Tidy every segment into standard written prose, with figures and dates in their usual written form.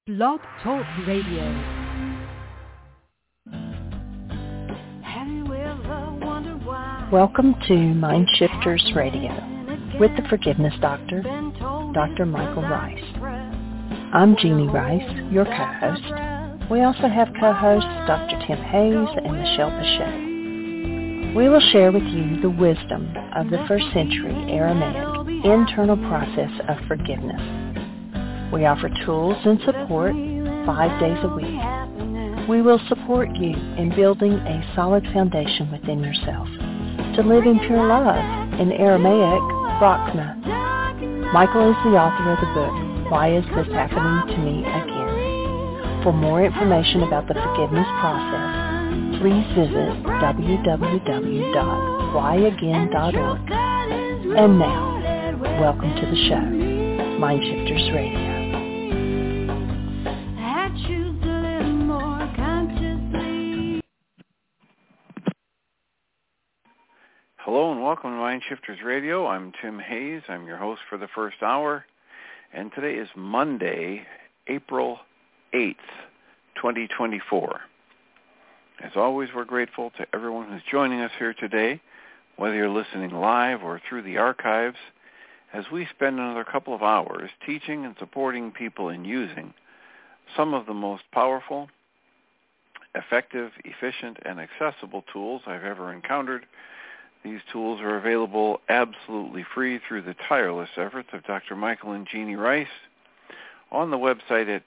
Blog Talk Radio. Welcome to Mind Shifters Radio with the Forgiveness Doctor, Dr. Michael Rice. I'm Jeannie Rice, your co-host. We also have co-hosts Dr. Tim Hayes and Michelle Pacheco. We will share with you the wisdom of the first century Aramaic internal process of forgiveness. We offer tools and support 5 days a week. We will support you in building a solid foundation within yourself to live in pure love, in Aramaic, Rachma. Michael is the author of the book, Why Is This Happening to Me Again? For more information about the forgiveness process, please visit www.whyagain.org. And now, welcome to the show, Mind Shifters Radio. Hello and welcome to Mind Shifters Radio. I'm Tim Hayes. I'm your host for the first hour. And today is Monday, April 8th, 2024. As always, we're grateful to everyone who's joining us here today, whether you're listening live or through the archives, as we spend another couple of hours teaching and supporting people in using some of the most powerful, effective, efficient, and accessible tools I've ever encountered. These tools are available absolutely free through the tireless efforts of Dr. Michael and Jeannie Rice on the website at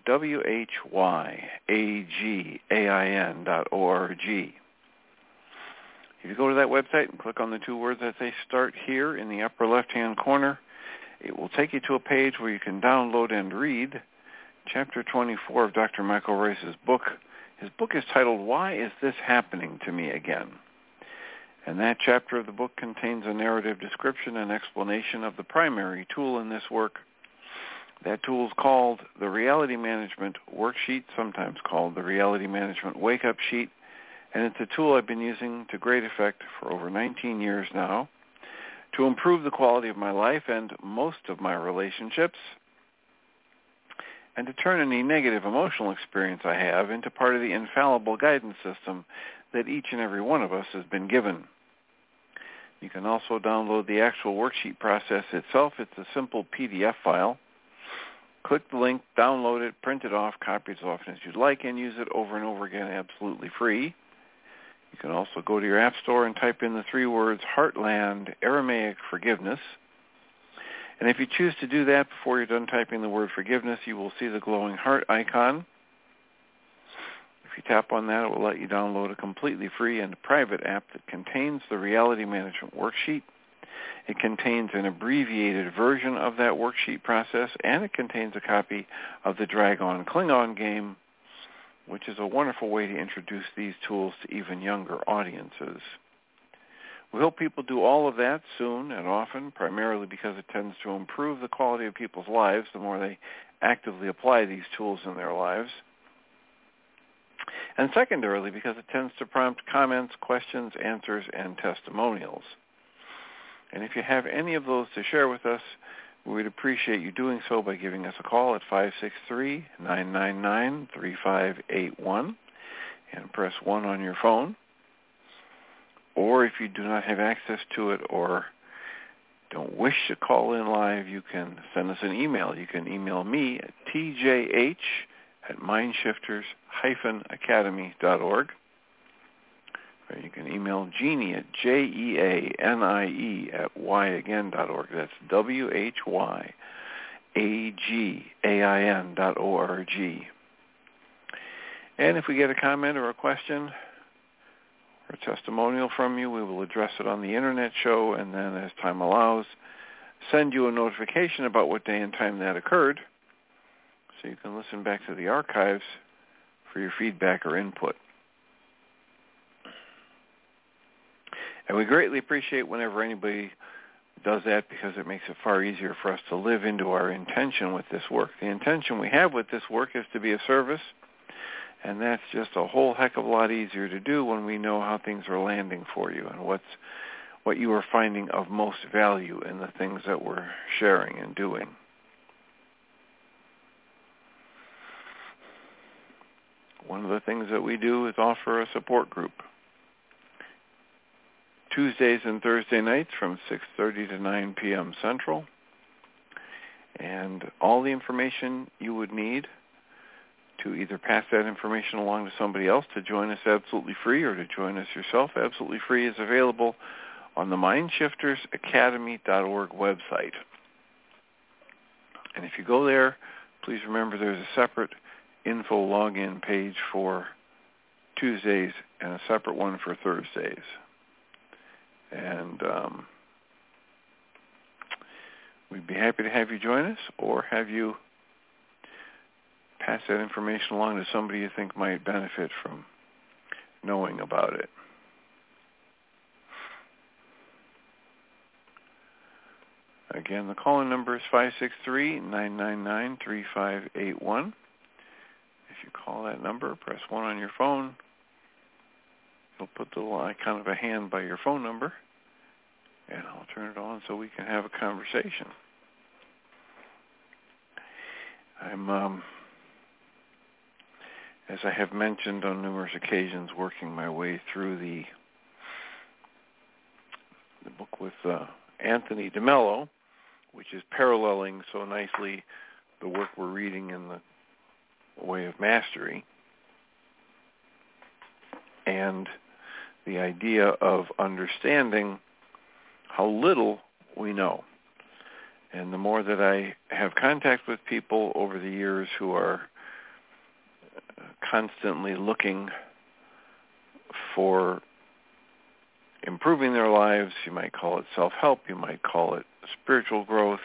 whyagain.org. If you go to that website and click on the two words that say Start Here in the upper left-hand corner, it will take you to a page where you can download and read Chapter 24 of Dr. Michael Rice's book. His book is titled, Why Is This Happening to Me Again? And that chapter of the book contains a narrative description and explanation of the primary tool in this work. That tool is called the Reality Management Worksheet, sometimes called the Reality Management Wake-Up Sheet, and it's a tool I've been using to great effect for over 19 years now to improve the quality of my life and most of my relationships, and to turn any negative emotional experience I have into part of the infallible guidance system that each and every one of us has been given. You can also download the actual worksheet process itself. It's a simple PDF file. Click the link, download it, print it off, copy it as often as you'd like, and use it over and over again absolutely free. You can also go to your app store and type in the three words Heartland Aramaic Forgiveness. And if you choose to do that before you're done typing the word forgiveness, you will see the glowing heart icon. If you tap on that, it will let you download a completely free and private app that contains the Reality Management Worksheet. It contains an abbreviated version of that worksheet process, and it contains a copy of the Dragon Klingon game, which is a wonderful way to introduce these tools to even younger audiences. We hope people do all of that soon and often, primarily because it tends to improve the quality of people's lives the more they actively apply these tools in their lives. And secondarily, because it tends to prompt comments, questions, answers, and testimonials. And if you have any of those to share with us, we would appreciate you doing so by giving us a call at 563-999-3581 and press 1 on your phone. Or if you do not have access to it or don't wish to call in live, you can send us an email. You can email me at tjh@mindshifters-academy.org. Or you can email Jeannie at jeanie@whyagain.org. That's whyagain.org. And if we get a comment or a question or a testimonial from you, we will address it on the Internet show, and then as time allows, send you a notification about what day and time that occurred, so you can listen back to the archives for your feedback or input. And we greatly appreciate whenever anybody does that, because it makes it far easier for us to live into our intention with this work. The intention we have with this work is to be of service, and that's just a whole heck of a lot easier to do when we know how things are landing for you and what you are finding of most value in the things that we're sharing and doing. one of the things that we do is offer a support group. Tuesdays and Thursday nights from 6:30 to 9 p.m. Central. And all the information you would need to either pass that information along to somebody else to join us absolutely free or to join us yourself absolutely free is available on the MindShiftersAcademy.org website. And if you go there, please remember there's a separate info login page for Tuesdays and a separate one for Thursdays. And we'd be happy to have you join us or have you pass that information along to somebody you think might benefit from knowing about it. Again, the call-in number is 563-999-3581. If you call that number, press 1 on your phone. It'll put the little icon of a hand by your phone number, and I'll turn it on so we can have a conversation. I'm, as I have mentioned on numerous occasions, working my way through the book with Anthony DeMello, which is paralleling so nicely the work we're reading in the Way of Mastery, and the idea of understanding how little we know. And the more that I have contact with people over the years who are constantly looking for improving their lives, you might call it self-help, you might call it spiritual growth,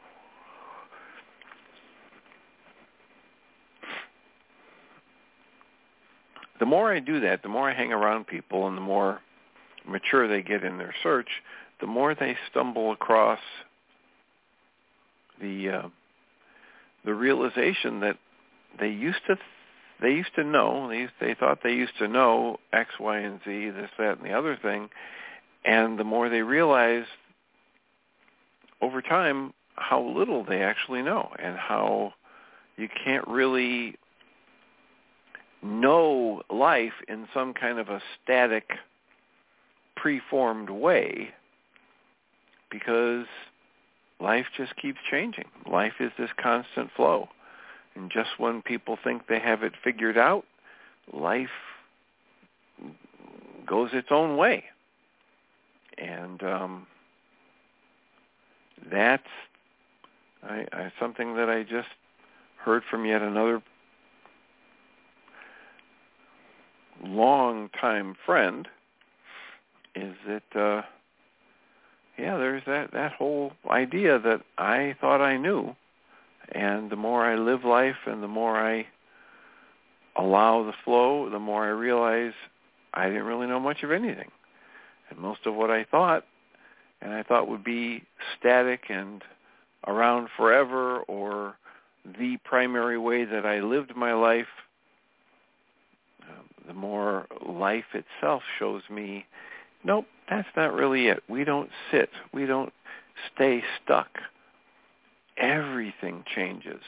the more I do that, the more I hang around people and the more mature they get in their search, the more they stumble across the realization that they used to know, they thought they used to know X, Y, and Z, this, that, and the other thing, and the more they realize over time how little they actually know and how you can't really know life in some kind of a static, preformed way because life just keeps changing. Life is this constant flow. And just when people think they have it figured out, life goes its own way. And that's something that I just heard from yet another long-time friend, is that, there's that whole idea that I thought I knew. And the more I live life and the more I allow the flow, the more I realize I didn't really know much of anything. And most of what I thought would be static and around forever or the primary way that I lived my life, the more life itself shows me, nope, that's not really it. We don't sit. We don't stay stuck. Everything changes.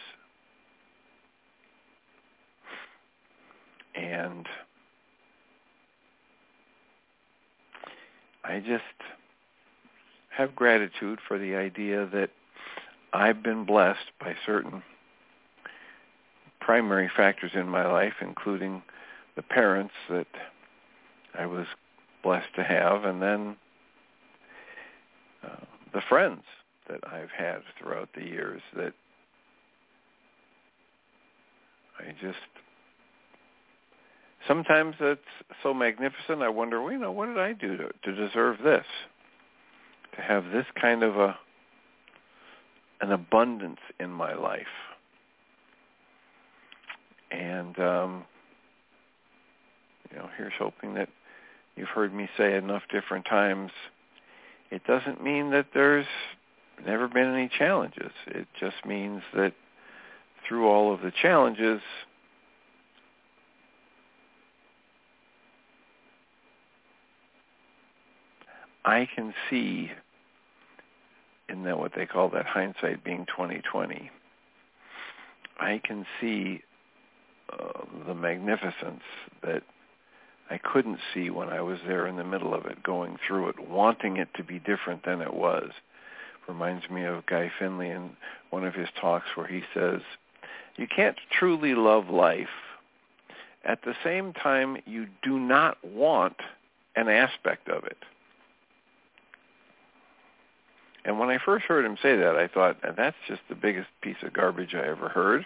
And I just have gratitude for the idea that I've been blessed by certain primary factors in my life, including the parents that I was blessed to have, and then the friends that I've had throughout the years that I just, sometimes it's so magnificent, I wonder, what did I do to deserve this? To have this kind of an abundance in my life. And, here's hoping that you've heard me say enough different times, it doesn't mean that there's never been any challenges. It just means that through all of the challenges, I can see in that what they call that hindsight being 20/20. I can see the magnificence that I couldn't see when I was there in the middle of it, going through it, wanting it to be different than it was. Reminds me of Guy Finley in one of his talks where he says, you can't truly love life at the same time you do not want an aspect of it. And when I first heard him say that, I thought, that's just the biggest piece of garbage I ever heard.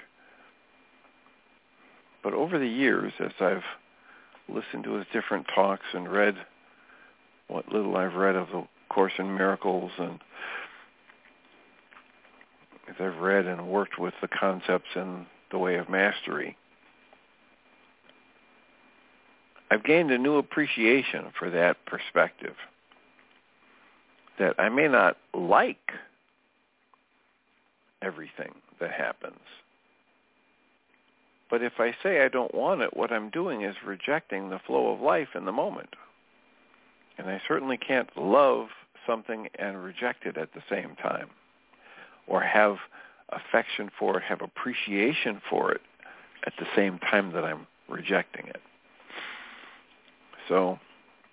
But over the years, as I've listened to his different talks and read what little I've read of the Course in Miracles, and as I've read and worked with the concepts in the Way of Mastery, I've gained a new appreciation for that perspective. That I may not like everything that happens, but if I say I don't want it, what I'm doing is rejecting the flow of life in the moment. And I certainly can't love something and reject it at the same time, or have affection for it, have appreciation for it at the same time that I'm rejecting it. So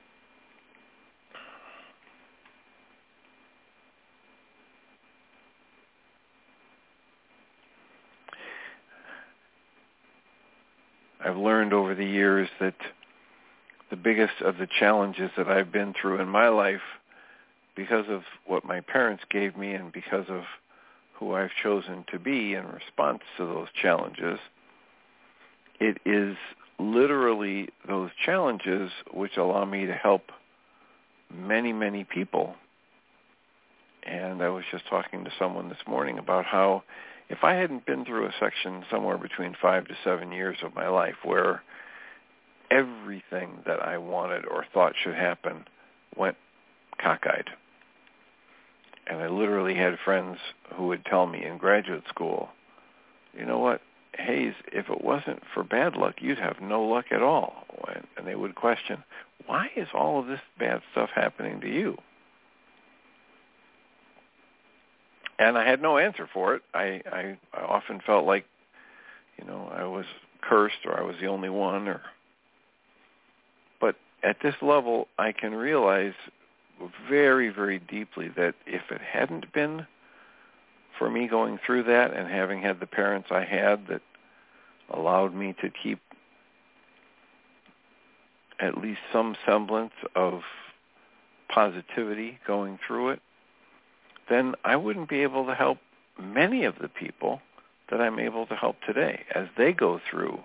I've learned over the years that the biggest of the challenges that I've been through in my life, because of what my parents gave me and because of who I've chosen to be in response to those challenges, it is literally those challenges which allow me to help many, many people. And I was just talking to someone this morning about how if I hadn't been through a section somewhere between 5 to 7 years of my life where everything that I wanted or thought should happen went cockeyed, and I literally had friends who would tell me in graduate school, you know what, Hayes, if it wasn't for bad luck, you'd have no luck at all. And they would question, why is all of this bad stuff happening to you? And I had no answer for it. I often felt like, I was cursed or I was the only one. But at this level, I can realize very, very deeply that if it hadn't been for me going through that and having had the parents I had that allowed me to keep at least some semblance of positivity going through it, then I wouldn't be able to help many of the people that I'm able to help today as they go through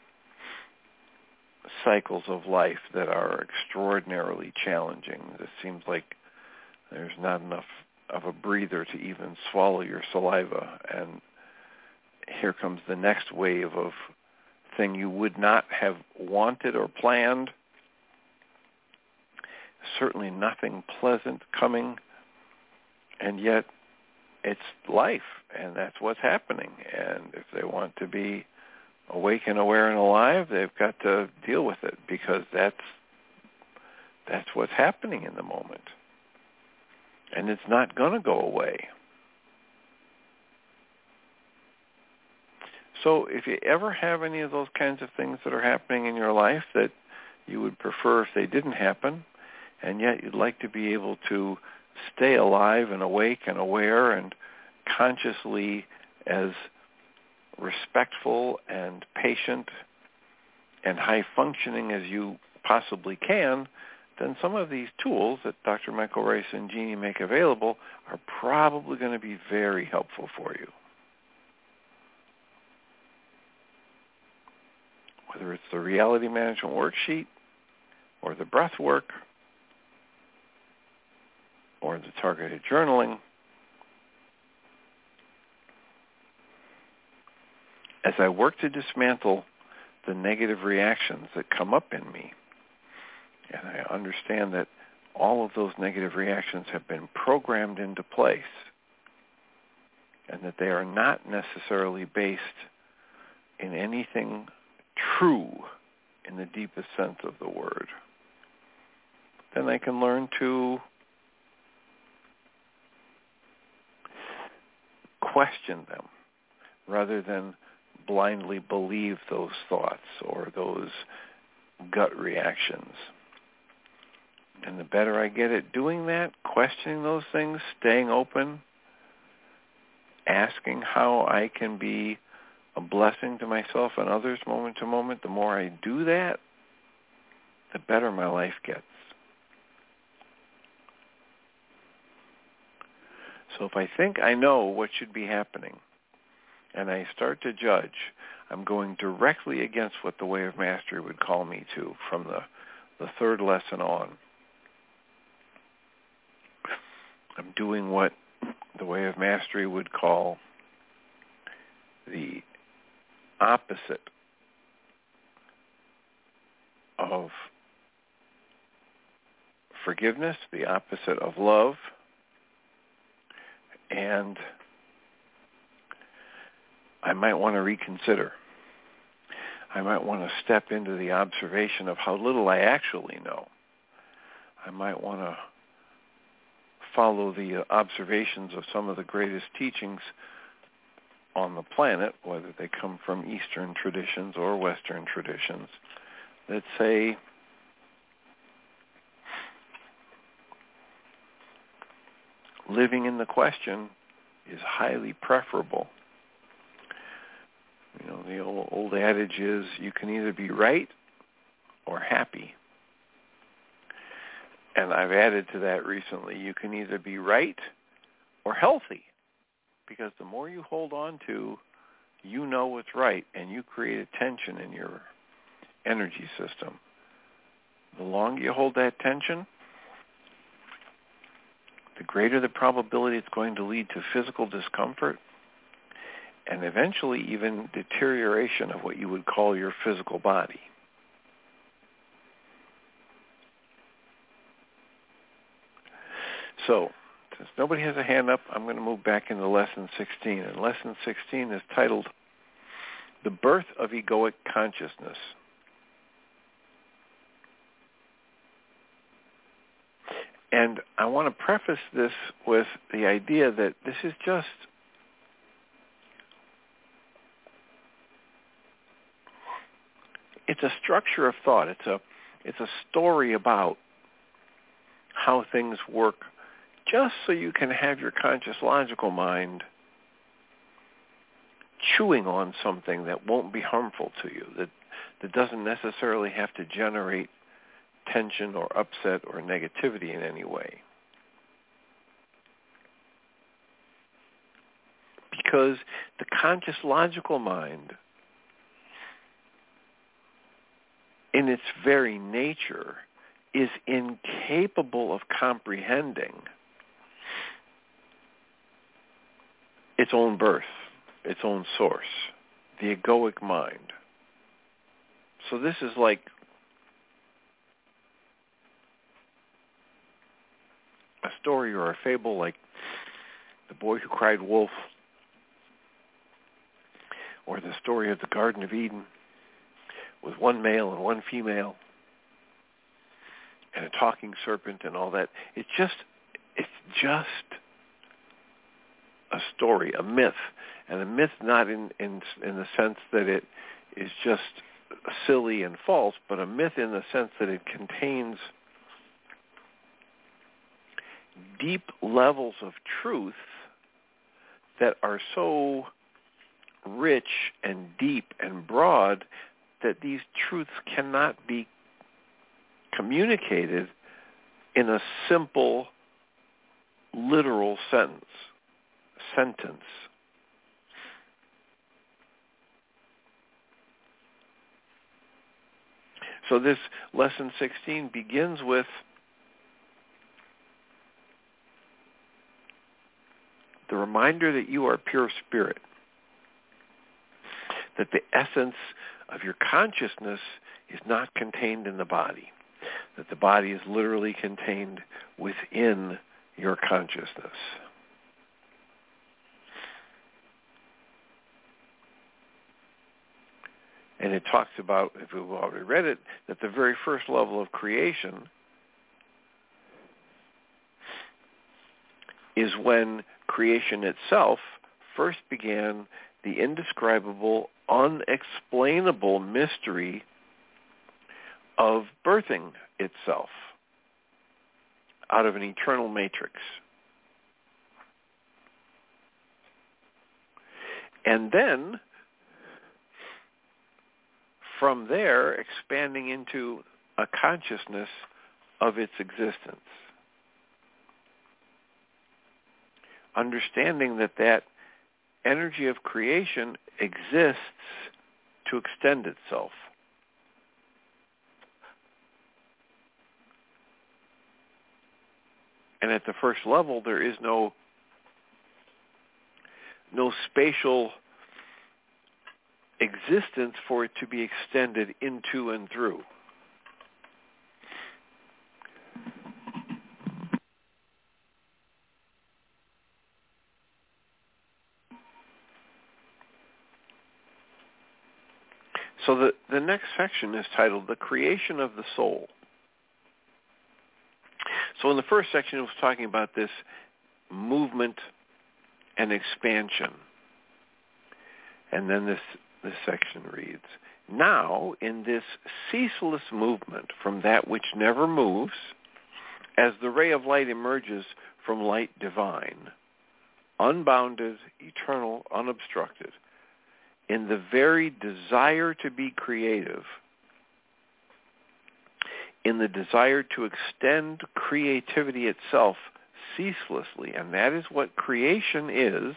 cycles of life that are extraordinarily challenging. It seems like there's not enough of a breather to even swallow your saliva, and here comes the next wave of thing you would not have wanted or planned. Certainly nothing pleasant coming, and yet it's life, and that's what's happening. And if they want to be awake and aware and alive, they've got to deal with it, because that's what's happening in the moment. And it's not going to go away. So if you ever have any of those kinds of things that are happening in your life that you would prefer if they didn't happen, and yet you'd like to be able to stay alive and awake and aware and consciously as respectful and patient and high-functioning as you possibly can, then some of these tools that Dr. Michael Ryce and Jeannie make available are probably going to be very helpful for you. Whether it's the reality management worksheet or the breath work or the targeted journaling, as I work to dismantle the negative reactions that come up in me, and I understand that all of those negative reactions have been programmed into place and that they are not necessarily based in anything true in the deepest sense of the word, then I can learn to question them rather than blindly believe those thoughts or those gut reactions. And the better I get at doing that, questioning those things, staying open, asking how I can be a blessing to myself and others moment to moment, the more I do that, the better my life gets. So if I think I know what should be happening, and I start to judge, I'm going directly against what the Way of Mastery would call me to from the third lesson on. I'm doing what the Way of Mastery would call the opposite of forgiveness, the opposite of love, and I might want to reconsider. I might want to step into the observation of how little I actually know. I might want to follow the observations of some of the greatest teachings on the planet, whether they come from Eastern traditions or Western traditions, that say living in the question is highly preferable. You know, the old adage is you can either be right or happy. And I've added to that recently, you can either be right or healthy. Because the more you hold on to, you know what's right, and you create a tension in your energy system. The longer you hold that tension, the greater the probability it's going to lead to physical discomfort and eventually even deterioration of what you would call your physical body. So, since nobody has a hand up, I'm going to move back into Lesson 16. And Lesson 16 is titled, The Birth of Egoic Consciousness. And I want to preface this with the idea that this is just it's a structure of thought. It's a story about how things work, just so you can have your conscious logical mind chewing on something that won't be harmful to you, that doesn't necessarily have to generate tension or upset or negativity in any way. Because the conscious logical mind, in its very nature, is incapable of comprehending its own birth, its own source, the egoic mind. So this is like a story or a fable like The Boy Who Cried Wolf, or the story of the Garden of Eden with one male and one female and a talking serpent and all that. It's just a story, a myth. And a myth not in the sense that it is just silly and false, but a myth in the sense that it contains deep levels of truth that are so rich and deep and broad that these truths cannot be communicated in a simple, literal sentence. So this Lesson 16 begins with the reminder that you are pure spirit, that the essence of your consciousness is not contained in the body, that the body is literally contained within your consciousness. And it talks about, if we've already read it, that the very first level of creation is when creation itself first began the indescribable, unexplainable mystery of birthing itself out of an eternal matrix. And then, from there, expanding into a consciousness of its existence. Understanding that that energy of creation exists to extend itself. And at the first level, there is no spatial existence for it to be extended into and through. So the next section is titled The Creation of the Soul. So in the first section, it was talking about this movement and expansion. And then this section reads, now in this ceaseless movement from that which never moves, as the ray of light emerges from light divine, unbounded, eternal, unobstructed, in the very desire to be creative, in the desire to extend creativity itself ceaselessly, and that is what creation is,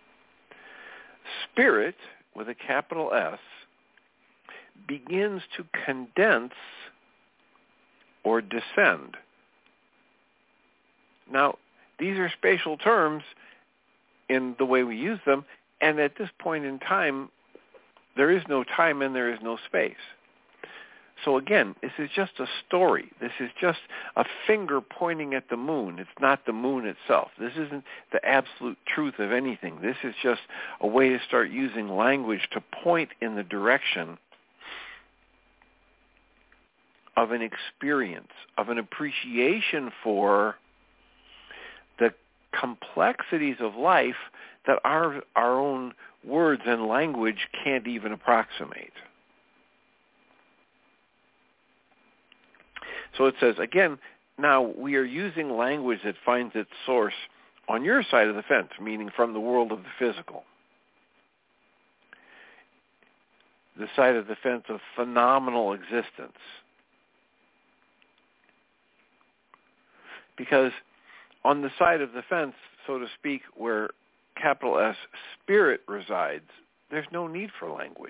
Spirit, with a capital S, begins to condense or descend. Now, these are spatial terms in the way we use them, and at this point in time, there is no time and there is no space. So again, this is just a story. This is just a finger pointing at the moon. It's not the moon itself. This isn't the absolute truth of anything. This is just a way to start using language to point in the direction of an experience, of an appreciation for the complexities of life that our own words and language can't even approximate. So it says, again, now we are using language that finds its source on your side of the fence, meaning from the world of the physical. The side of the fence of phenomenal existence. Because on the side of the fence, so to speak, where capital S, Spirit resides, there's no need for language.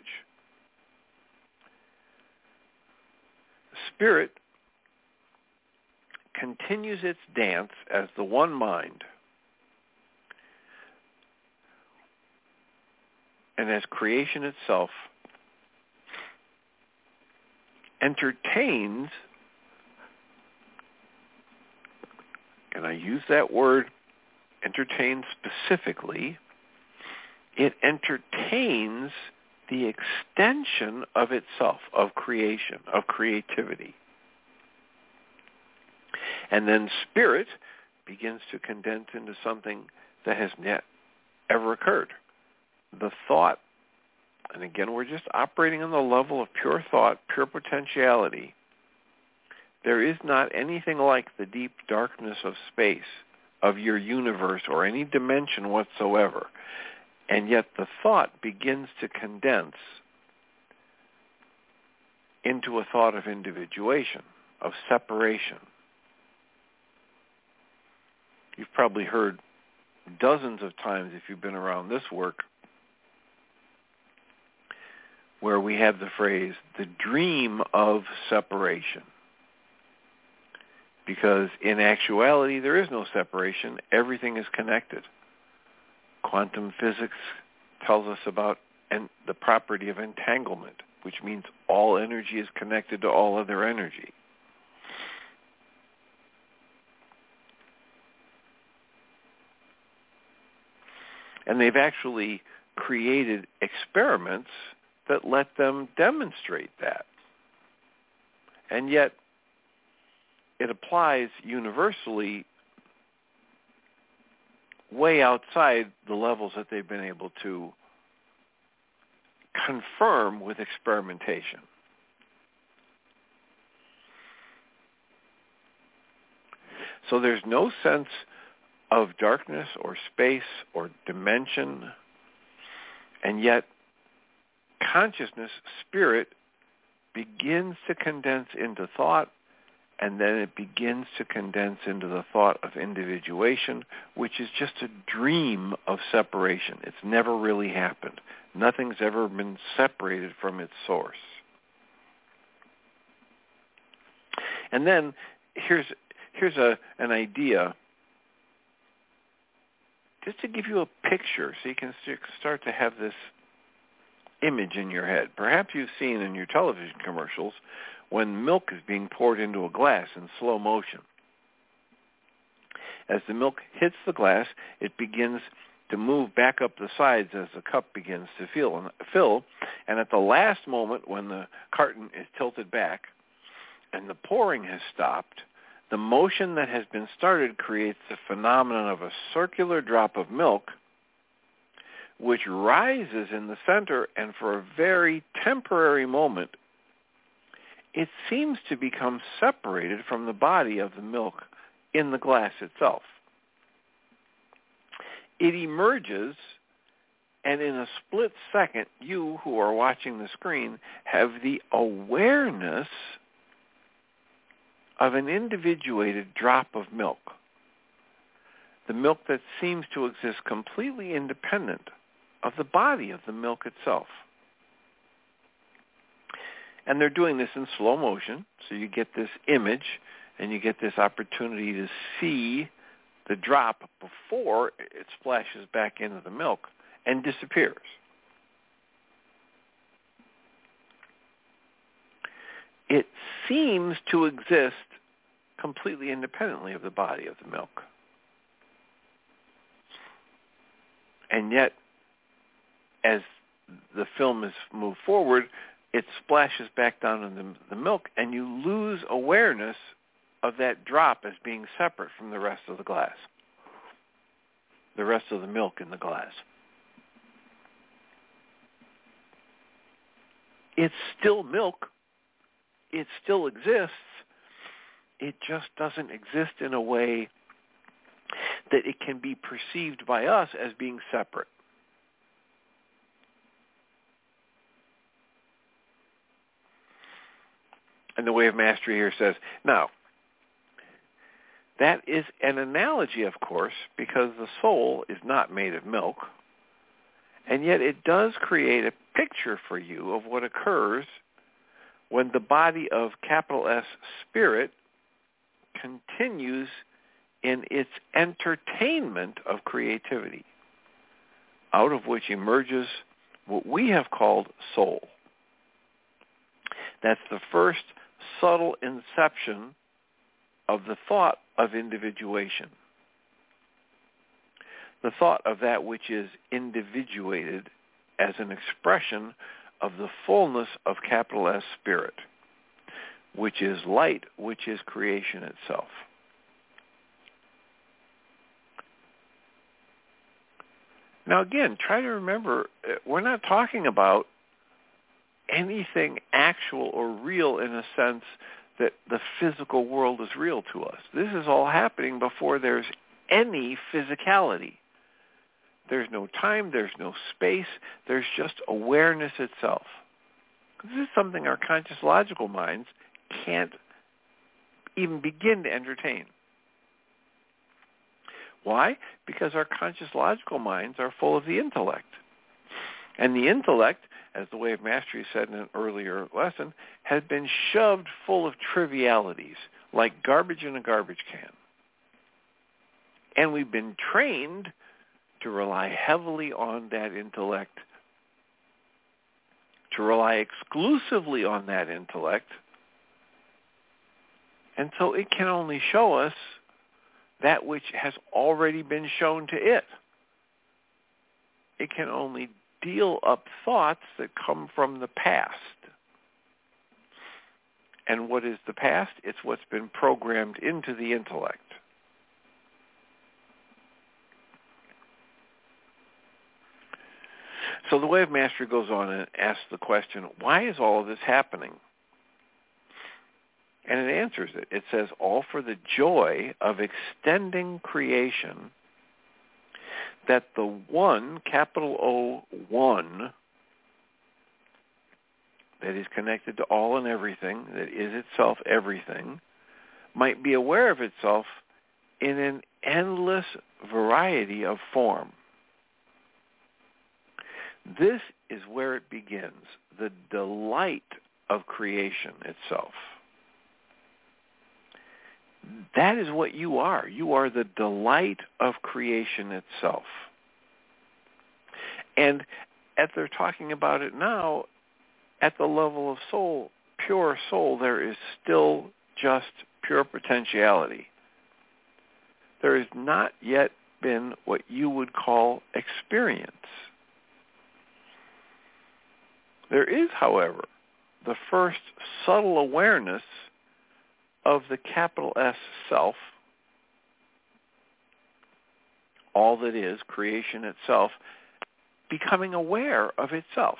Spirit continues its dance as the one mind and as creation itself entertains, and I use that word entertain specifically, it entertains the extension of itself, of creation, of creativity. And then Spirit begins to condense into something that has not ever occurred. The thought, and again, we're just operating on the level of pure thought, pure potentiality. There is not anything like the deep darkness of space, of your universe, or any dimension whatsoever. And yet the thought begins to condense into a thought of individuation, of separation. You've probably heard dozens of times, if you've been around this work, where we have the phrase, the dream of separation. Because in actuality, there is no separation. Everything is connected. Quantum physics tells us about the property of entanglement, which means all energy is connected to all other energy. And they've actually created experiments that let them demonstrate that. And yet, it applies universally way outside the levels that they've been able to confirm with experimentation. So there's no sense of darkness or space or dimension, and yet consciousness, spirit, begins to condense into thought, and then it begins to condense into the thought of individuation, which is just a dream of separation. It's never really happened. Nothing's ever been separated from its source. And then here's an idea, just to give you a picture so you can start to have this image in your head. Perhaps you've seen in your television commercials when milk is being poured into a glass in slow motion. As the milk hits the glass, it begins to move back up the sides as the cup begins to fill, and at the last moment when the carton is tilted back and the pouring has stopped, the motion that has been started creates the phenomenon of a circular drop of milk which rises in the center, and for a very temporary moment, it seems to become separated from the body of the milk in the glass itself. It emerges, and in a split second, you who are watching the screen have the awareness of an individuated drop of milk, the milk that seems to exist completely independent of the body of the milk itself. And they're doing this in slow motion, so you get this image and you get this opportunity to see the drop before it splashes back into the milk and disappears. It seems to exist completely independently of the body of the milk. And yet, as the film is moved forward, it splashes back down in the milk, and you lose awareness of that drop as being separate from the rest of the glass, the rest of the milk in the glass. It's still milk. It still exists. It just doesn't exist in a way that it can be perceived by us as being separate. And the Way of Mastery here says, now, that is an analogy, of course, because the soul is not made of milk, and yet it does create a picture for you of what occurs when the body of capital S spirit continues in its entertainment of creativity, out of which emerges what we have called soul. That's the first subtle inception of the thought of individuation, the thought of that which is individuated as an expression of the fullness of capital S spirit, which is light, which is creation itself. Now again, try to remember, we're not talking about anything actual or real in a sense that the physical world is real to us. This is all happening before there's any physicality. There's no time, there's no space, there's just awareness itself. This is something our conscious logical minds can't even begin to entertain. Why? Because our conscious logical minds are full of the intellect. And the intellect, as the Way of Mastery said in an earlier lesson, has been shoved full of trivialities, like garbage in a garbage can. And we've been trained to rely heavily on that intellect, to rely exclusively on that intellect, and so it can only show us that which has already been shown to it. It can only deal up thoughts that come from the past. And what is the past? It's what's been programmed into the intellect. So the Way of Mastery goes on and asks the question, why is all of this happening? And it answers it. It says, all for the joy of extending creation, that the one, capital O, one, that is connected to all and everything, that is itself everything, might be aware of itself in an endless variety of form. This is where it begins, the delight of creation itself. That is what you are. You are the delight of creation itself. And as they're talking about it now, at the level of soul, pure soul, there is still just pure potentiality. There has not yet been what you would call experience. There is, however, the first subtle awareness of the capital S self, all that is, creation itself, becoming aware of itself.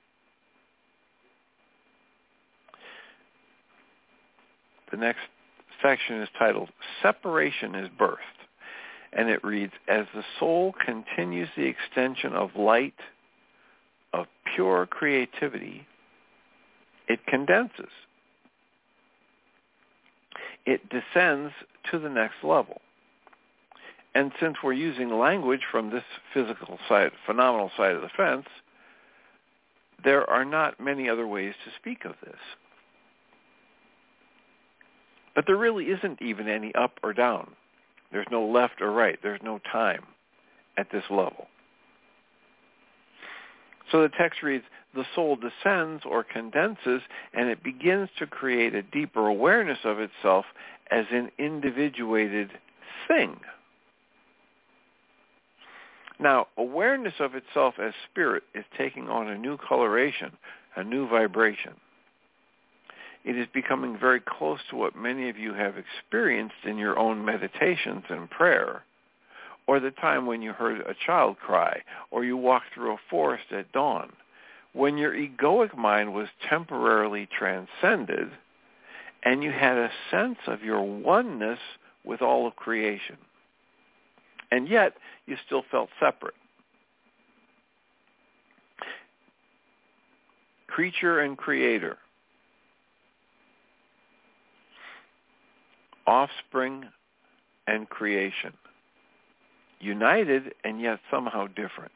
The next section is titled, Separation is Birthed, and it reads, as the soul continues the extension of light, of pure creativity, it condenses. It descends to the next level. And since we're using language from this physical side, phenomenal side of the fence, there are not many other ways to speak of this. But there really isn't even any up or down. There's no left or right. There's no time at this level. So the text reads, the soul descends or condenses, and it begins to create a deeper awareness of itself as an individuated thing. Now, awareness of itself as spirit is taking on a new coloration, a new vibration. It is becoming very close to what many of you have experienced in your own meditations and prayer, or the time when you heard a child cry, or you walked through a forest at dawn, when your egoic mind was temporarily transcended, and you had a sense of your oneness with all of creation. And yet, you still felt separate. Creature and creator. Offspring and creation. United and yet somehow different.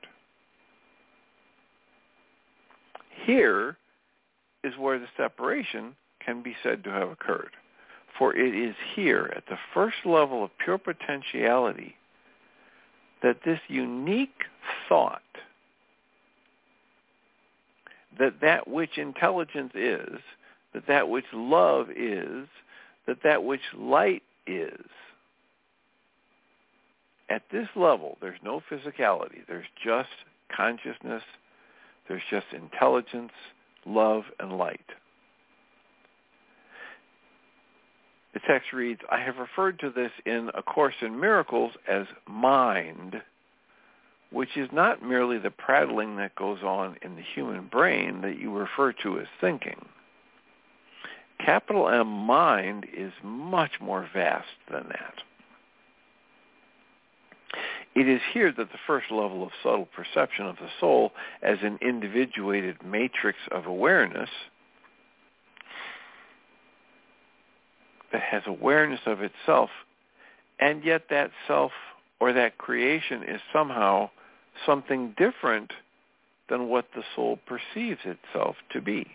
Here is where the separation can be said to have occurred. For it is here, at the first level of pure potentiality, that this unique thought, that which intelligence is, that which love is, that which light is, at this level, there's no physicality. There's just consciousness. There's just intelligence, love, and light. The text reads, I have referred to this in A Course in Miracles as mind, which is not merely the prattling that goes on in the human brain that you refer to as thinking. Capital M mind is much more vast than that. It is here that the first level of subtle perception of the soul as an individuated matrix of awareness that has awareness of itself, and yet that self or that creation is somehow something different than what the soul perceives itself to be.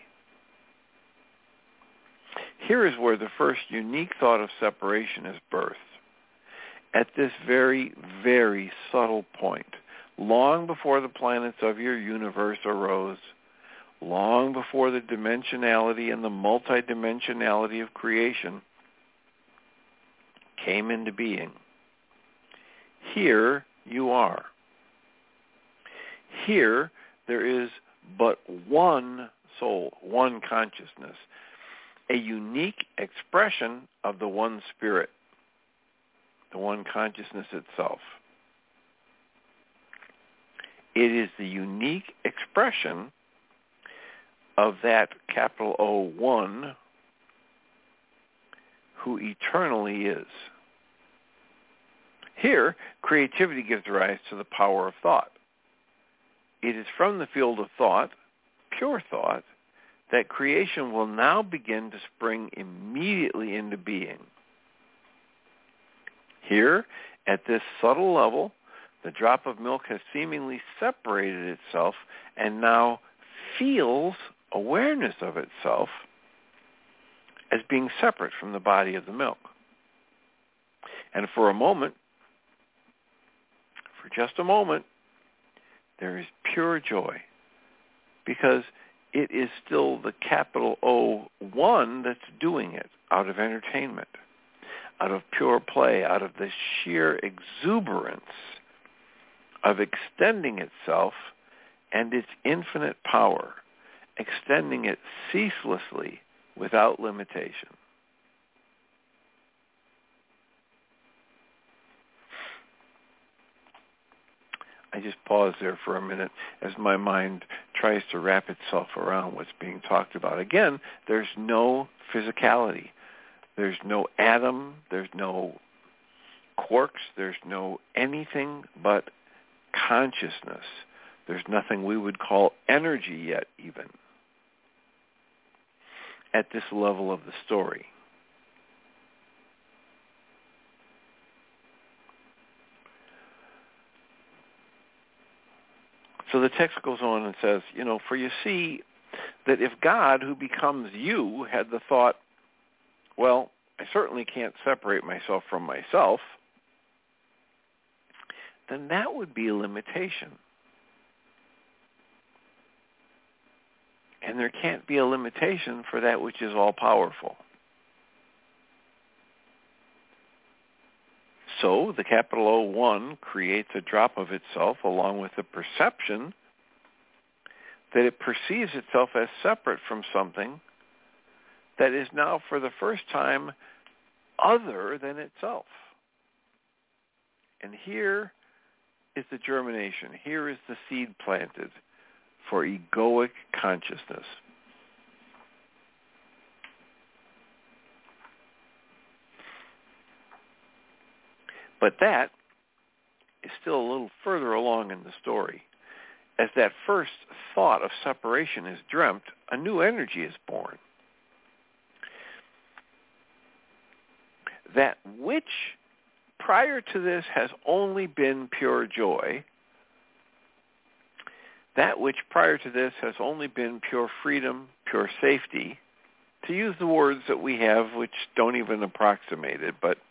Here is where the first unique thought of separation is birthed. At this very, very subtle point, long before the planets of your universe arose, long before the dimensionality and the multidimensionality of creation came into being, here you are. Here there is but one soul, one consciousness, a unique expression of the one spirit, the one consciousness itself. It is the unique expression of that capital O1 who eternally is. Here, creativity gives rise to the power of thought. It is from the field of thought, pure thought, that creation will now begin to spring immediately into being. Here, at this subtle level, the drop of milk has seemingly separated itself and now feels awareness of itself as being separate from the body of the milk. And for a moment, for just a moment, there is pure joy, because it is still the capital O1 that's doing it out of entertainment, out of pure play, out of the sheer exuberance of extending itself and its infinite power, extending it ceaselessly without limitation. I just pause there for a minute as my mind tries to wrap itself around what's being talked about. Again, there's no physicality. There's no atom. There's no quarks. There's no anything but consciousness. There's nothing we would call energy yet, even, at this level of the story. So the text goes on and says, for you see that if God, who becomes you, had the thought, well, I certainly can't separate myself from myself, then that would be a limitation. And there can't be a limitation for that which is all-powerful. So the capital O1 creates a drop of itself along with the perception that it perceives itself as separate from something that is now for the first time other than itself. And here is the germination. Here is the seed planted for egoic consciousness. But that is still a little further along in the story. As that first thought of separation is dreamt, a new energy is born. That which prior to this has only been pure joy, that which prior to this has only been pure freedom, pure safety, to use the words that we have which don't even approximate it, but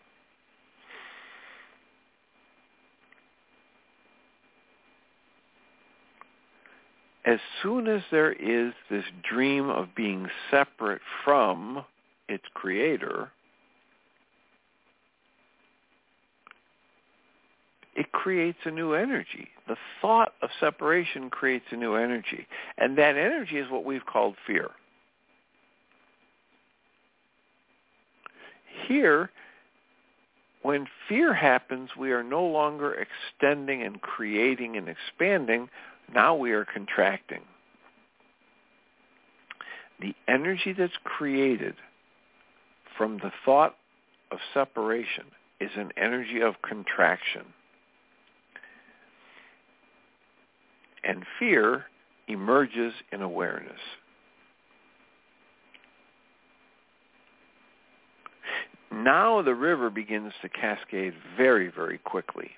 as soon as there is this dream of being separate from its creator, it creates a new energy. The thought of separation creates a new energy. And that energy is what we've called fear. Here, when fear happens, we are no longer extending and creating and expanding. Now we are contracting. The energy that's created from the thought of separation is an energy of contraction. And fear emerges in awareness. Now the river begins to cascade very, very quickly.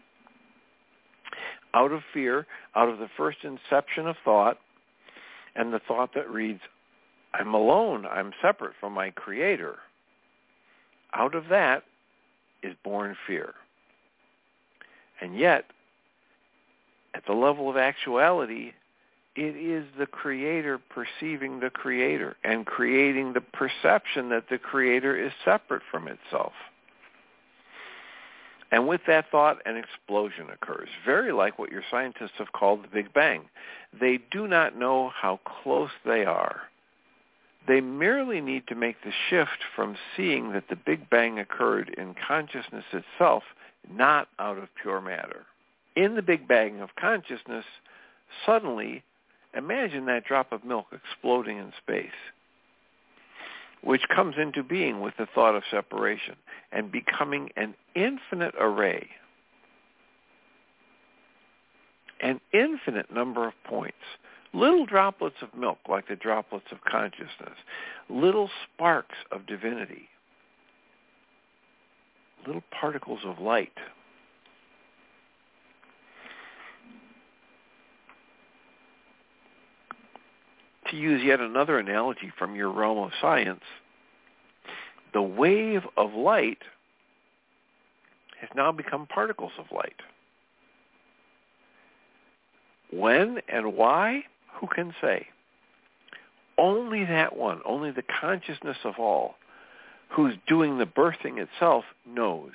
Out of fear, out of the first inception of thought, and the thought that reads, I'm alone, I'm separate from my creator. Out of that is born fear. And yet, at the level of actuality, it is the creator perceiving the creator and creating the perception that the creator is separate from itself. And with that thought, an explosion occurs, very like what your scientists have called the Big Bang. They do not know how close they are. They merely need to make the shift from seeing that the Big Bang occurred in consciousness itself, not out of pure matter. in the Big Bang of consciousness, suddenly imagine that drop of milk exploding in space, which comes into being with the thought of separation and becoming an infinite array, an infinite number of points, little droplets of milk like the droplets of consciousness, little sparks of divinity, little particles of light. To use yet another analogy from your realm of science, the wave of light has now become particles of light. When and why? Who can say? Only that one, only the consciousness of all, who's doing the birthing itself, knows.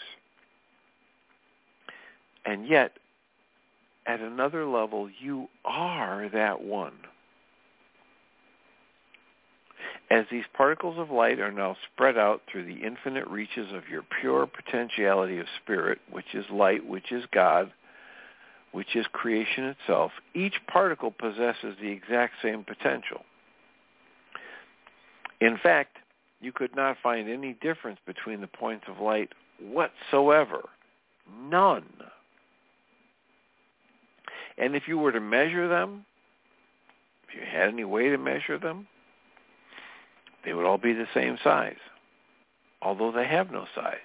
And yet, at another level, you are that one. As these particles of light are now spread out through the infinite reaches of your pure potentiality of spirit, which is light, which is God, which is creation itself, each particle possesses the exact same potential. In fact, you could not find any difference between the points of light whatsoever. None. And if you were to measure them, if you had any way to measure them, they would all be the same size, although they have no size.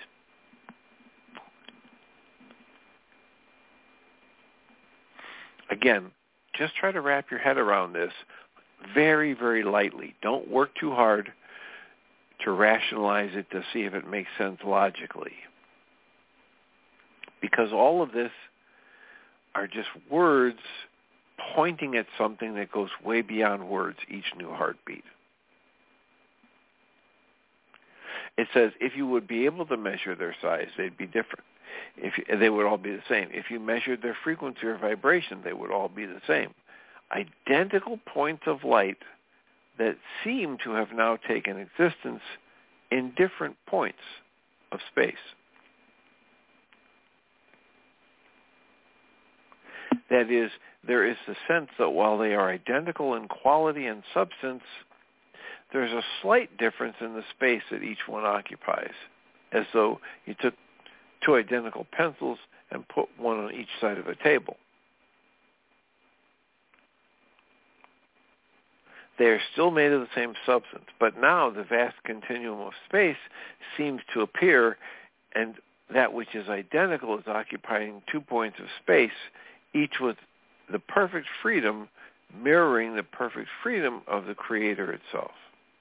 Again, just try to wrap your head around this very, very lightly. Don't work too hard to rationalize it to see if it makes sense logically. Because all of this are just words pointing at something that goes way beyond words, each new heartbeat. It says if you would be able to measure their size, they'd be different. They would all be the same. If you measured their frequency or vibration, they would all be the same. Identical points of light that seem to have now taken existence in different points of space. That is, there is the sense that while they are identical in quality and substance, there's a slight difference in the space that each one occupies, as though you took two identical pencils and put one on each side of a table. They are still made of the same substance, but now the vast continuum of space seems to appear, and that which is identical is occupying 2 points of space, each with the perfect freedom mirroring the perfect freedom of the Creator itself.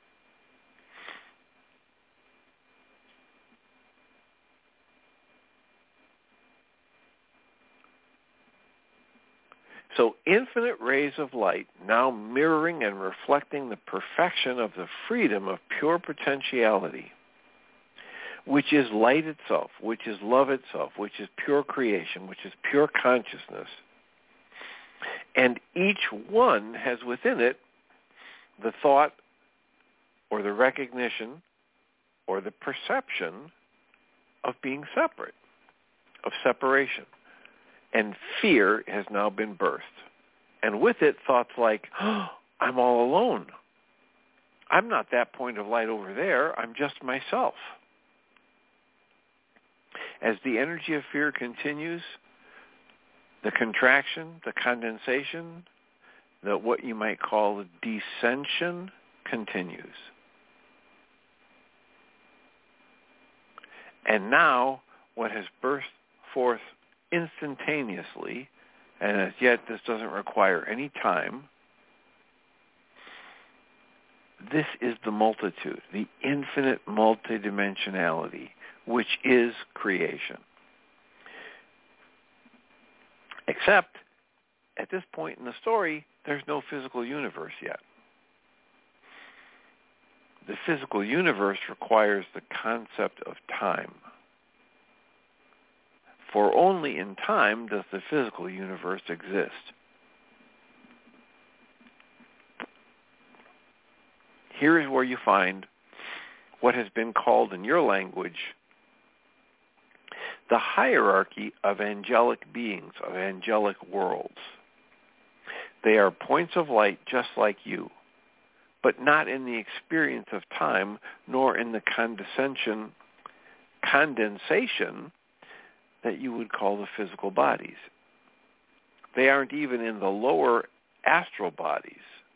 So infinite rays of light now mirroring and reflecting the perfection of the freedom of pure potentiality, which is light itself, which is love itself, which is pure creation, which is pure consciousness. And each one has within it the thought or the recognition or the perception of being separate, of separation. And fear has now been birthed. And with it, thoughts like, oh, I'm all alone. I'm not that point of light over there. I'm just myself. As the energy of fear continues, the contraction, the condensation, what you might call the descension continues. And now what has burst forth instantaneously, and as yet this doesn't require any time, this is the multitude, the infinite multidimensionality, which is creation. Except, at this point in the story, there's no physical universe yet. The physical universe requires the concept of time. For only in time does the physical universe exist. Here is where you find what has been called in your language the hierarchy of angelic beings, of angelic worlds. They are points of light just like you, but not in the experience of time, nor in the condensation that you would call the physical bodies. They aren't even in the lower astral bodies.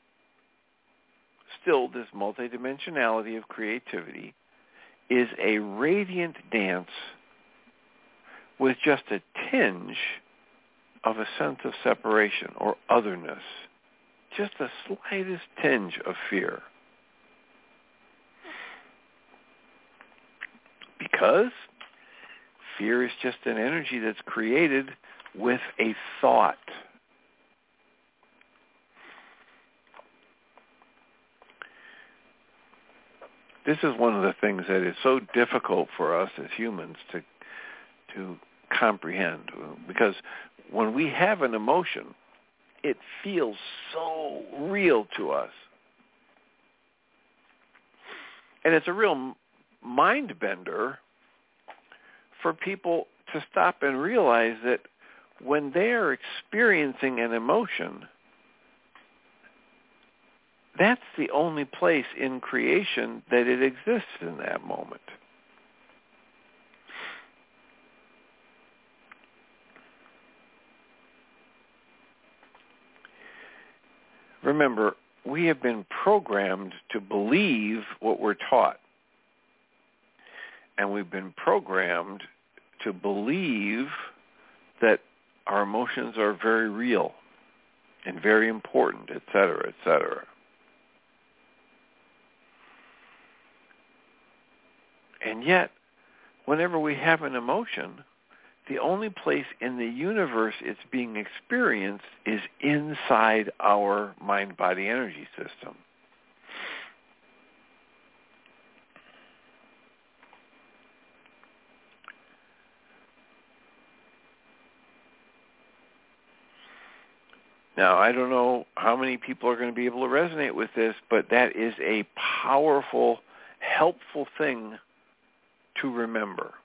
Still, this multidimensionality of creativity is a radiant dance with just a tinge of a sense of separation or otherness, just the slightest tinge of fear. Because fear is just an energy that's created with a thought. This is one of the things that is so difficult for us as humans to comprehend, because when we have an emotion, it feels so real to us. And it's a real mind bender for people to stop and realize that when they're experiencing an emotion, that's the only place in creation that it exists in that moment. Remember, we have been programmed to believe what we're taught. And we've been programmed to believe that our emotions are very real and very important, et cetera, et cetera. And yet, whenever we have an emotion, the only place in the universe it's being experienced is inside our mind-body energy system. Now, I don't know how many people are going to be able to resonate with this, but that is a powerful, helpful thing to remember.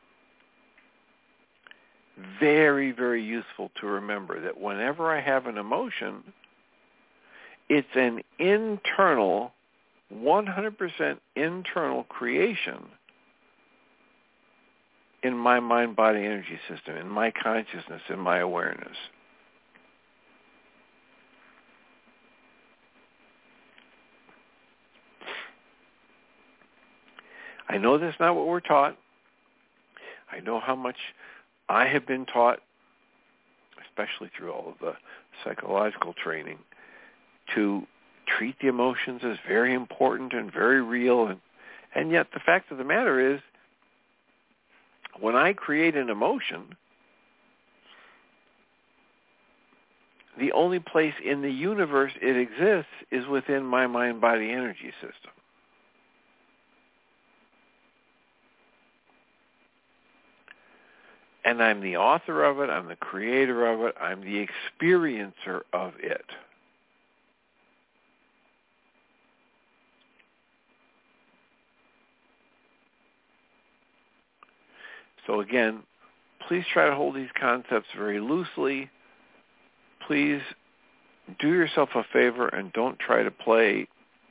Very, very useful to remember that whenever I have an emotion, it's an internal, 100% internal creation in my mind-body energy system, in my consciousness, in my awareness. I know that's not what we're taught. I know how much I have been taught, especially through all of the psychological training, to treat the emotions as very important and very real. And yet the fact of the matter is, when I create an emotion, the only place in the universe it exists is within my mind-body energy system. And I'm the author of it, I'm the creator of it, I'm the experiencer of it. So again, please try to hold these concepts very loosely. Please do yourself a favor and don't try to play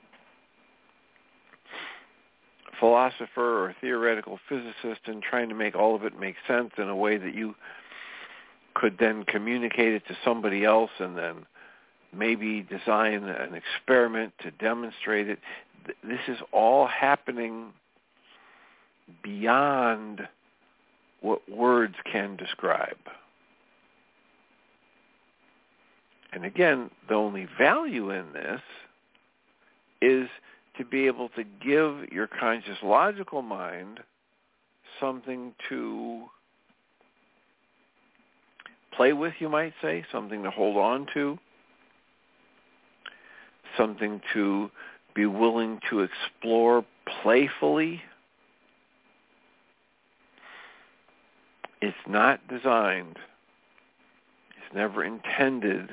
philosopher or theoretical physicist and trying to make all of it make sense in a way that you could then communicate it to somebody else and then maybe design an experiment to demonstrate it. This is all happening beyond what words can describe. And again, the only value in this is to be able to give your conscious logical mind something to play with, you might say, something to hold on to, something to be willing to explore playfully. It's not designed, it's never intended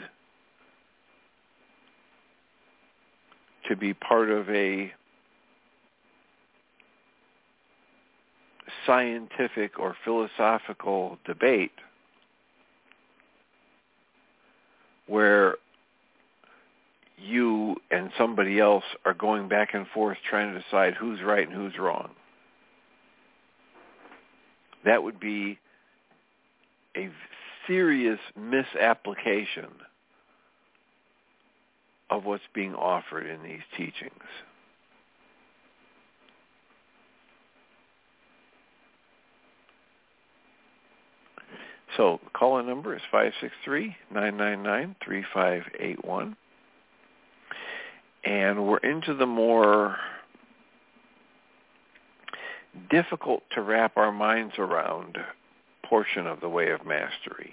to be part of a scientific or philosophical debate where you and somebody else are going back and forth trying to decide who's right and who's wrong. That would be a serious misapplication of what's being offered in these teachings. So the call-in number is 563-999-3581. And we're into the more difficult to wrap our minds around portion of the Way of Mastery.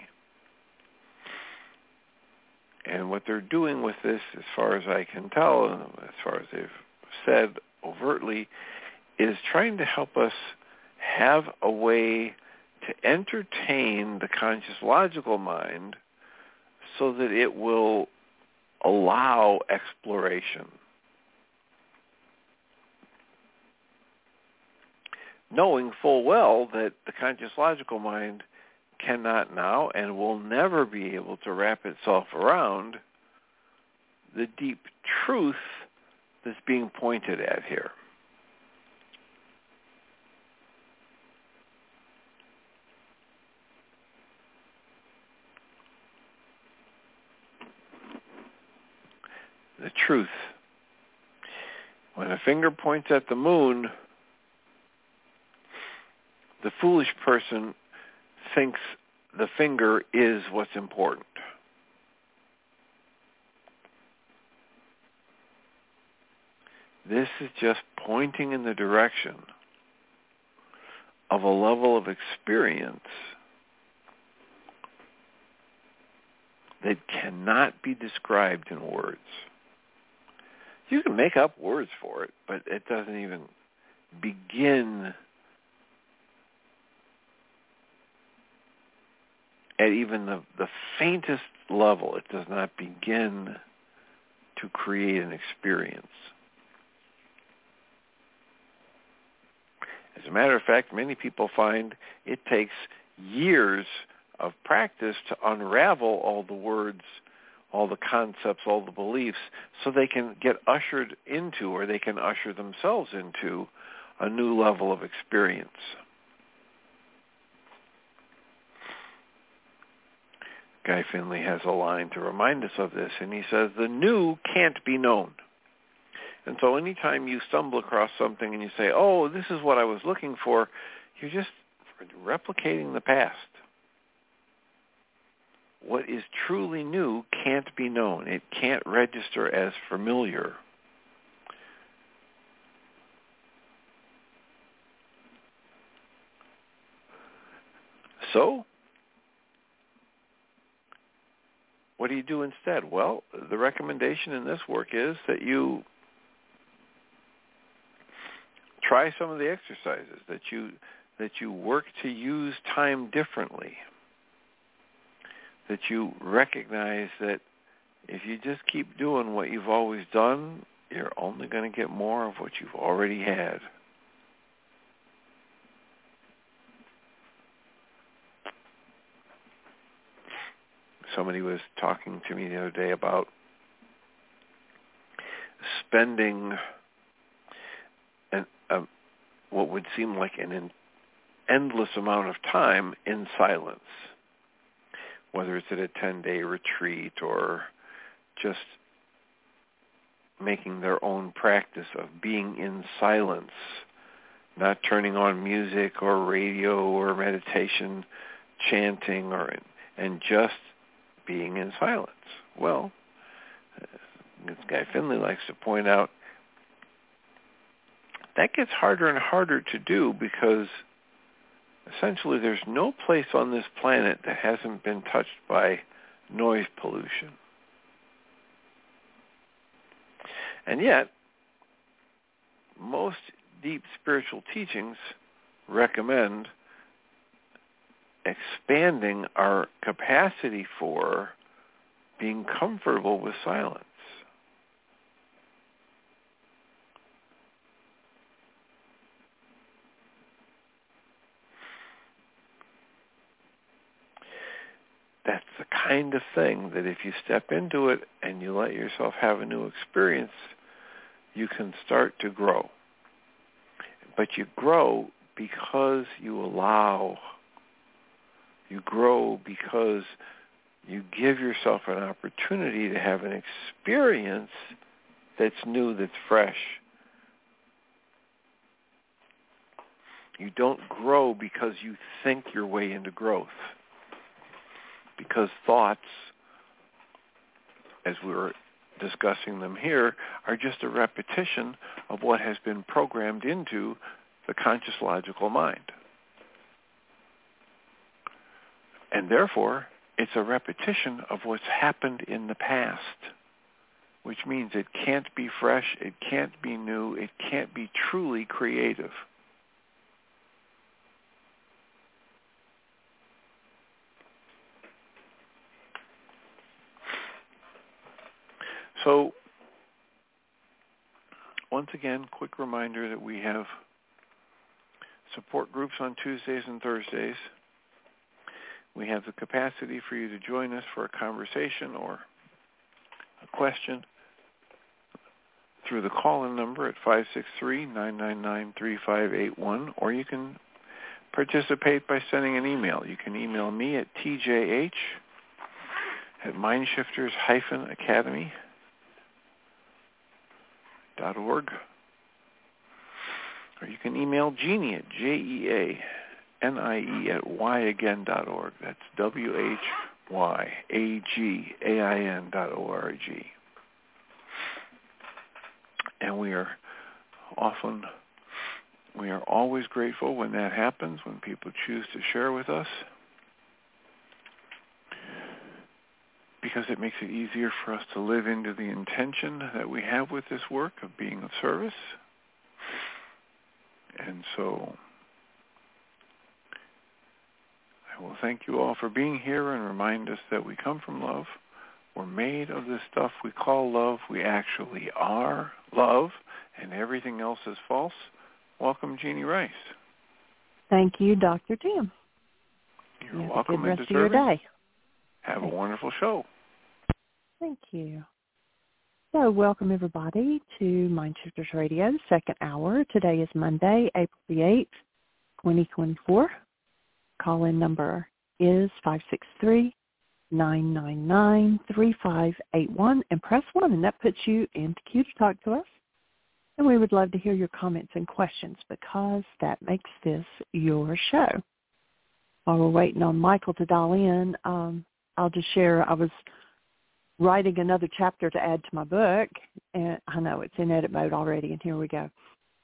And what they're doing with this, as far as I can tell, and as far as they've said overtly, is trying to help us have a way to entertain the conscious logical mind so that it will allow exploration. Knowing full well that the conscious logical mind cannot now and will never be able to wrap itself around the deep truth that's being pointed at here. The truth. When a finger points at the moon, the foolish person thinks the finger is what's important. This is just pointing in the direction of a level of experience that cannot be described in words. You can make up words for it, but it doesn't even begin at even the faintest level. It does not begin to create an experience. As a matter of fact, many people find it takes years of practice to unravel all the words, all the concepts, all the beliefs, so they can get ushered into, or they can usher themselves into, a new level of experience. Guy Finley has a line to remind us of this, and he says, the new can't be known. And so anytime you stumble across something and you say, oh, this is what I was looking for, you're just replicating the past. What is truly new can't be known. It can't register as familiar. So, what do you do instead? Well, the recommendation in this work is that you try some of the exercises, that you work to use time differently, that you recognize that if you just keep doing what you've always done, you're only going to get more of what you've already had. Somebody was talking to me the other day about spending what would seem like an endless amount of time in silence, whether it's at a 10-day retreat or just making their own practice of being in silence, not turning on music or radio or meditation, chanting, and just being in silence. Well, this guy Finley likes to point out that gets harder and harder to do because essentially there's no place on this planet that hasn't been touched by noise pollution. And yet, most deep spiritual teachings recommend expanding our capacity for being comfortable with silence. kind of thing that if you step into it and you let yourself have a new experience, you can start to grow. But you grow because you allow. You grow because you give yourself an opportunity to have an experience that's new, that's fresh. You don't grow because you think your way into growth. Because thoughts, as we were discussing them here, are just a repetition of what has been programmed into the conscious logical mind. And therefore, it's a repetition of what's happened in the past, which means it can't be fresh, it can't be new, it can't be truly creative. So, once again, quick reminder that we have support groups on Tuesdays and Thursdays. We have the capacity for you to join us for a conversation or a question through the call-in number at 563-999-3581, or you can participate by sending an email. You can email me at tjh@mindshifters-academy.org, or you can email Jeannie at JEANIE@YAGAIN.org. That's WHYAGAIN.org. And we are always grateful when that happens, when people choose to share with us, because it makes it easier for us to live into the intention that we have with this work of being of service. And so I will thank you all for being here and remind us that we come from love. We're made of this stuff we call love. We actually are love, and everything else is false. Welcome, Jeannie Rice. Thank you, Dr. Tim. You're welcome and deserving. Your day. Have a wonderful show. Thank you. So welcome, everybody, to Mindshifters Radio, second hour. Today is Monday, April the 8th, 2024. Call-in number is 563-999-3581, and press 1, and that puts you into queue to talk to us. And we would love to hear your comments and questions, because that makes this your show. While we're waiting on Michael to dial in, I'll just share, I was writing another chapter to add to my book, and I know it's in edit mode already, and here we go.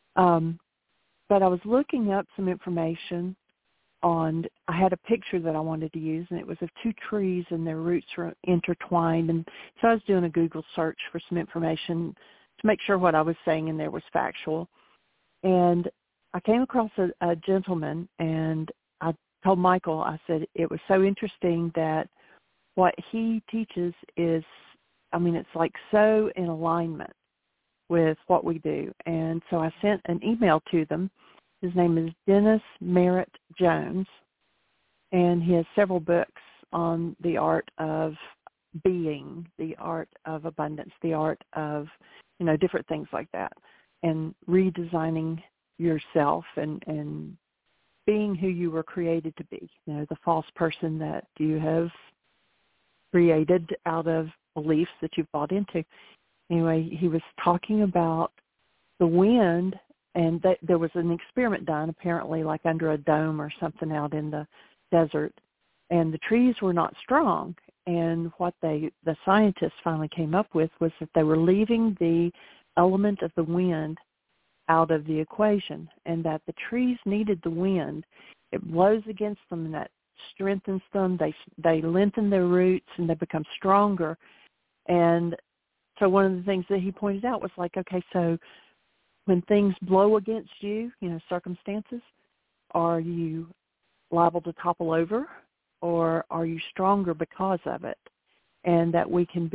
But I was looking up some information on, I had a picture that I wanted to use, and it was of two trees, and their roots were intertwined. And so I was doing a Google search for some information to make sure what I was saying in there was factual. And I came across a gentleman, and I told Michael, I said, it was so interesting that what he teaches is, I mean, it's like so in alignment with what we do. And so I sent an email to them. His name is Dennis Merritt Jones, and he has several books on the art of being, the art of abundance, the art of, different things like that, and redesigning yourself and being who you were created to be, the false person that you have created out of beliefs that you've bought into. Anyway, he was talking about the wind, and there was an experiment done, apparently like under a dome or something out in the desert, and the trees were not strong. And what the scientists finally came up with was that they were leaving the element of the wind out of the equation, and that the trees needed the wind. It blows against them, and that strengthens them. They lengthen their roots, and they become stronger. And so one of the things that he pointed out was like, okay, so when things blow against you, circumstances, are you liable to topple over, or are you stronger because of it? And that we can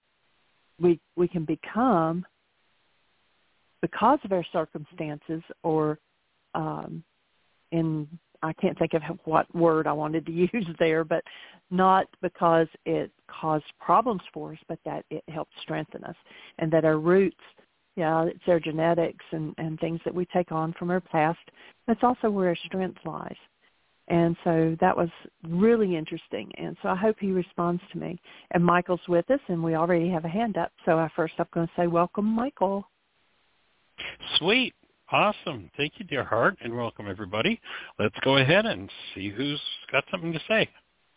become, because of our circumstances, or in I can't think of what word I wanted to use there, but not because it caused problems for us, but that it helped strengthen us, and that our roots, it's our genetics and things that we take on from our past. That's also where our strength lies. And so that was really interesting. And so I hope he responds to me. And Michael's with us, and we already have a hand up. So first I'm going to say welcome, Michael. Sweet. Awesome. Thank you, dear heart, and welcome, everybody. Let's go ahead and see who's got something to say.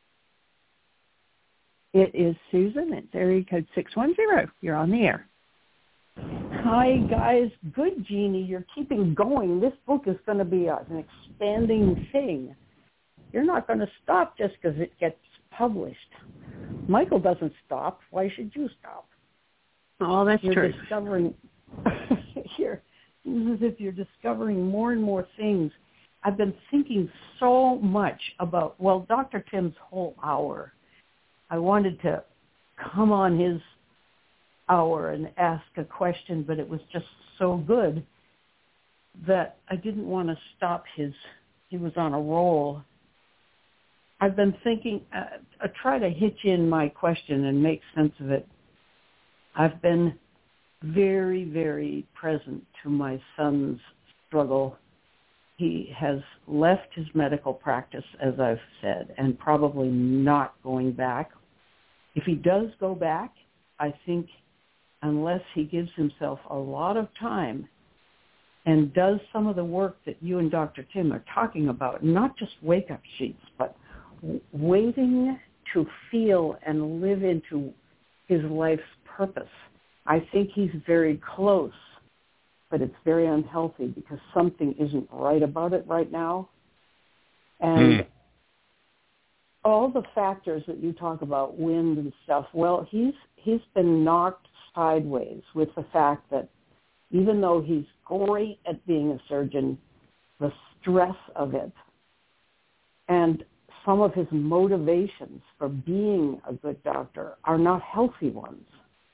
It is Susan. It's area code 610. You're on the air. Hi, guys. Good, Jeannie. You're keeping going. This book is going to be an expanding thing. You're not going to stop just because it gets published. Michael doesn't stop. Why should you stop? Oh, that's true. You're discovering it's as if you're discovering more and more things. I've been thinking so much about, Dr. Tim's whole hour. I wanted to come on his hour and ask a question, but it was just so good that I didn't want to stop he was on a roll. I've been thinking, I try to hitch in my question and make sense of it. I've been very, very present to my son's struggle. He has left his medical practice, as I've said, and probably not going back. If he does go back, I think unless he gives himself a lot of time and does some of the work that you and Dr. Tim are talking about, not just wake-up sheets, but waiting to feel and live into his life's purpose. I think he's very close, but it's very unhealthy because something isn't right about it right now. And all the factors that you talk about, wind and stuff, he's been knocked sideways with the fact that even though he's great at being a surgeon, the stress of it and some of his motivations for being a good doctor are not healthy ones.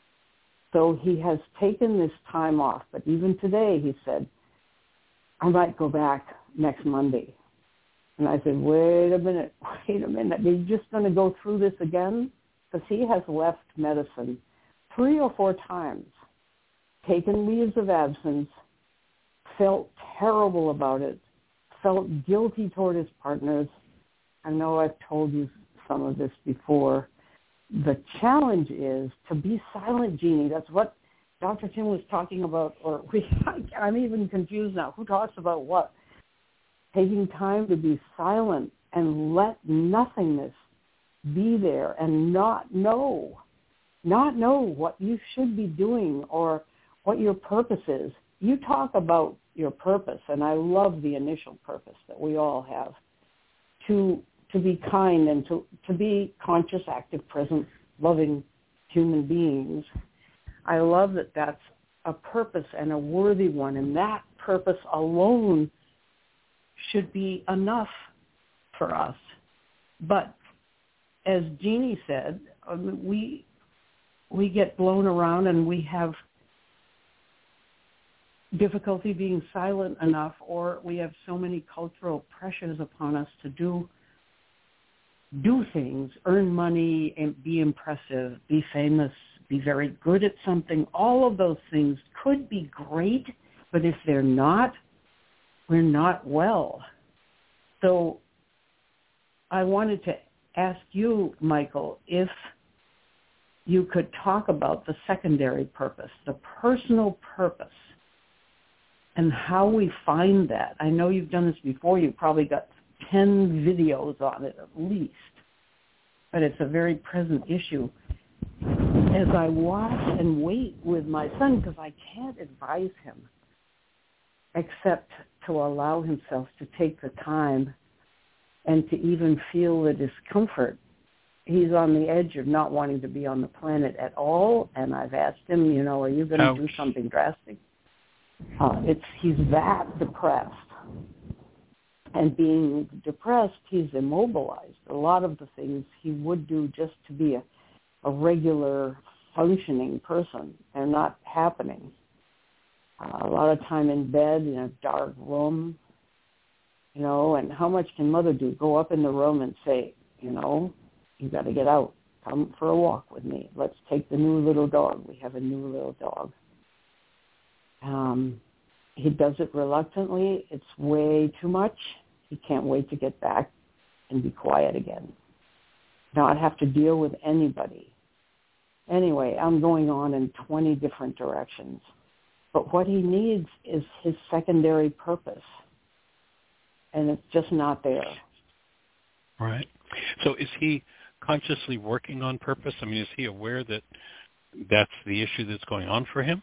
So he has taken this time off. But even today he said, I might go back next Monday. And I said, wait a minute. Are you just going to go through this again? Because he has left medicine 3 or 4 times, taken leaves of absence, felt terrible about it, felt guilty toward his partners. I know I've told you some of this before. The challenge is to be silent, Jeannie. That's what Dr. Tim was talking about. I'm even confused now. Who talks about what? Taking time to be silent and let nothingness be there and not know what you should be doing or what your purpose is. You talk about your purpose, and I love the initial purpose that we all have, to be kind and to be conscious, active, present, loving human beings. I love that that's a purpose and a worthy one, and that purpose alone should be enough for us. But as Jeannie said, we get blown around and we have difficulty being silent enough, or we have so many cultural pressures upon us to do things, earn money, and be impressive, be famous, be very good at something. All of those things could be great, but if they're not, we're not well. So I wanted to ask you, Michael, if you could talk about the secondary purpose, the personal purpose, and how we find that. I know you've done this before. You've probably got 10 videos on it at least, but it's a very present issue. As I watch and wait with my son, because I can't advise him except to allow himself to take the time and to even feel the discomfort. He's on the edge of not wanting to be on the planet at all, and I've asked him, are you going to do something drastic? He's that depressed. And being depressed, he's immobilized. A lot of the things he would do just to be a regular functioning person, they're not happening. A lot of time in bed in a dark room, and how much can Mother do? Go up in the room and say, you got to get out. Come for a walk with me. Let's take the new little dog. We have a new little dog. He does it reluctantly. It's way too much. He can't wait to get back and be quiet again. Not have to deal with anybody. Anyway, I'm going on in 20 different directions. But what he needs is his secondary purpose. And it's just not there. Right. So is he consciously working on purpose? I mean, is he aware that that's the issue that's going on for him?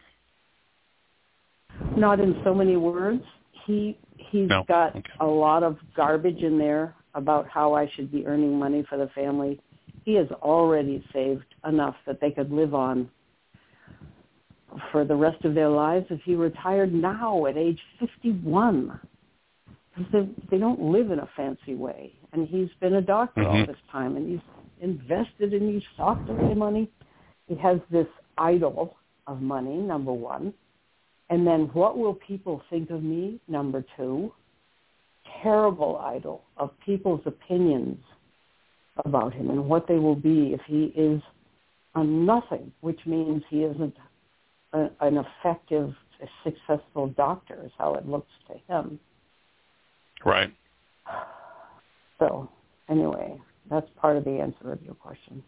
Not in so many words. He's got a lot of garbage in there about how I should be earning money for the family. He has already saved enough that they could live on for the rest of their lives if he retired now at age 51. They don't live in a fancy way. And he's been a doctor all this time, and he's invested and he's socked away money. He has this idol of money, number one. And then what will people think of me, number two? Terrible idol of people's opinions about him and what they will be if he is a nothing, which means he isn't an effective, successful doctor is how it looks to him. Right. So, anyway, that's part of the answer of your question.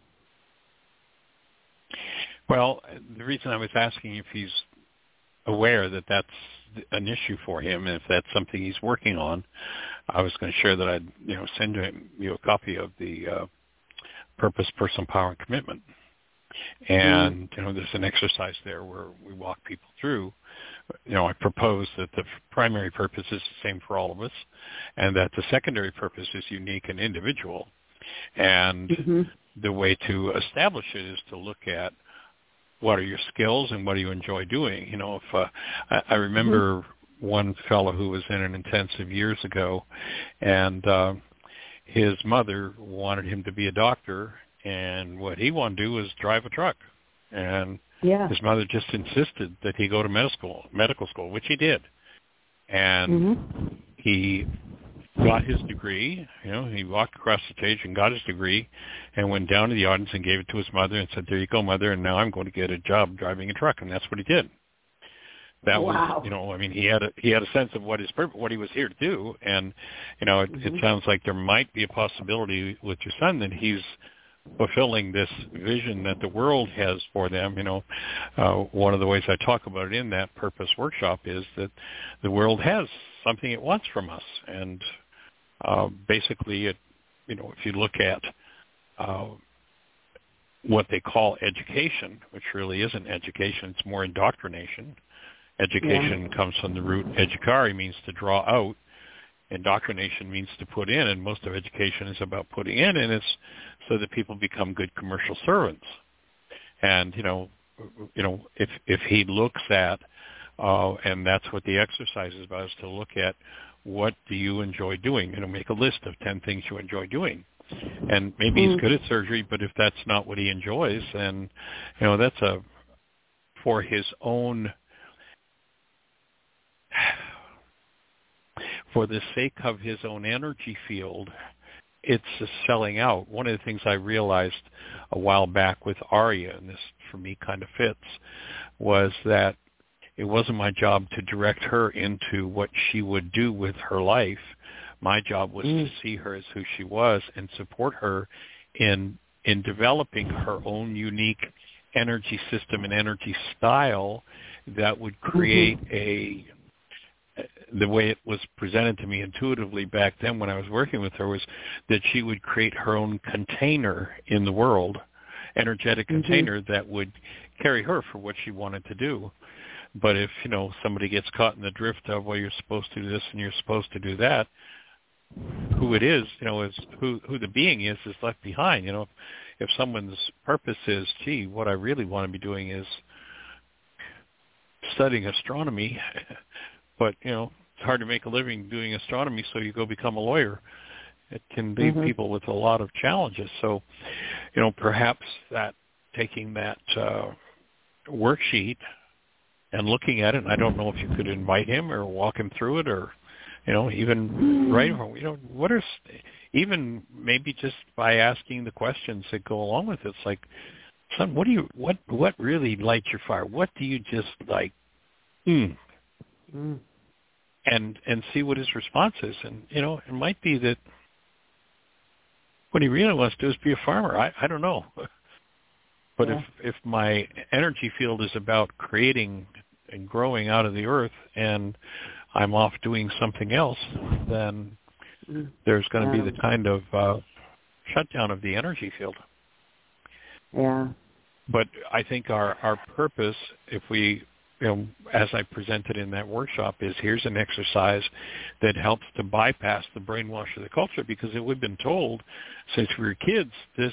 Well, the reason I was asking if he's aware that that's an issue for him, and if that's something he's working on, I was going to share that I'd send you a copy of the Purpose, Personal Power, and Commitment. And there's an exercise there where we walk people through. I propose that the primary purpose is the same for all of us, and that the secondary purpose is unique and individual. And the way to establish it is to look at what are your skills and what do you enjoy doing. If I remember one fellow who was in an intensive years ago, and his mother wanted him to be a doctor, and what he wanted to do was drive a truck. And his mother just insisted that he go to medical school, which he did. And he got his degree. He walked across the stage and got his degree and went down to the audience and gave it to his mother and said, "There you go, Mother, and now I'm going to get a job driving a truck." And that's what he did. That was, he had a sense of what he was here to do. And, it sounds like there might be a possibility with your son that he's fulfilling this vision that the world has for them. One of the ways I talk about it in that purpose workshop is that the world has something it wants from us. And basically, if you look at what they call education, which really isn't education, it's more indoctrination. Education comes from the root educare, means to draw out. Indoctrination means to put in, and most of education is about putting in, and it's so that people become good commercial servants. And if he looks at, and that's what the exercise is about, is to look at what do you enjoy doing. Make a list of 10 things you enjoy doing. And maybe he's good at surgery, but if that's not what he enjoys, then that's for his own. For the sake of his own energy field, it's selling out. One of the things I realized a while back with Aria, and this for me kind of fits, was that it wasn't my job to direct her into what she would do with her life. My job was to see her as who she was and support her in developing her own unique energy system and energy style that would create the way it was presented to me intuitively back then when I was working with her was that she would create her own container in the world, energetic container that would carry her for what she wanted to do. But if, somebody gets caught in the drift of, well, you're supposed to do this and you're supposed to do that, who it is, is who the being is left behind. If someone's purpose is, gee, what I really want to be doing is studying astronomy, but, it's hard to make a living doing astronomy, so you go become a lawyer. It can leave people with a lot of challenges. So, perhaps that taking that worksheet and looking at it, and I don't know if you could invite him or walk him through it or even right, what are, even maybe just by asking the questions that go along with it. It's like, son, what really lights your fire? What do you just like? And see what his response is. And, it might be that what he really wants to do is be a farmer. I don't know. But if my energy field is about creating and growing out of the earth and I'm off doing something else, then there's going to be the kind of shutdown of the energy field. Yeah. But I think our purpose, if we, as I presented in that workshop, is here's an exercise that helps to bypass the brainwash of the culture, because if we've been told since we were kids, this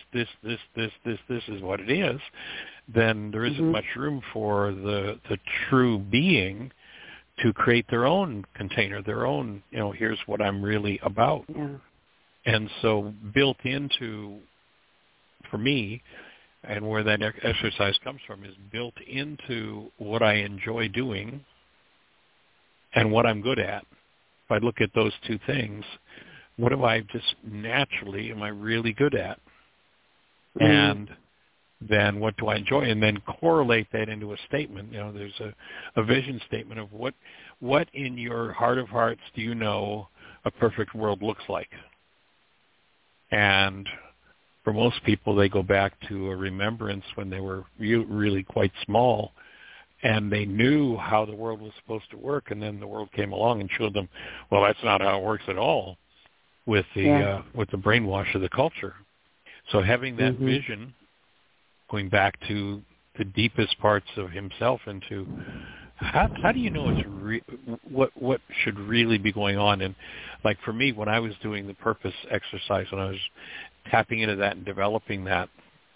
is what it is, then there isn't much room for the true being to create their own container, their own, here's what I'm really about. Yeah. And so built into, for me, and where that exercise comes from, is built into what I enjoy doing and what I'm good at. If I look at those two things, what am I really good at? And then what do I enjoy? And then correlate that into a statement. There's a vision statement of what in your heart of hearts do you know a perfect world looks like? And for most people, they go back to a remembrance when they were really quite small, and they knew how the world was supposed to work, and then the world came along and showed them, well, that's not how it works at all, with the brainwash of the culture. So having that vision, going back to the deepest parts of himself, into how do you know it's what should really be going on? And like for me, when I was doing the purpose exercise, when I was tapping into that and developing that,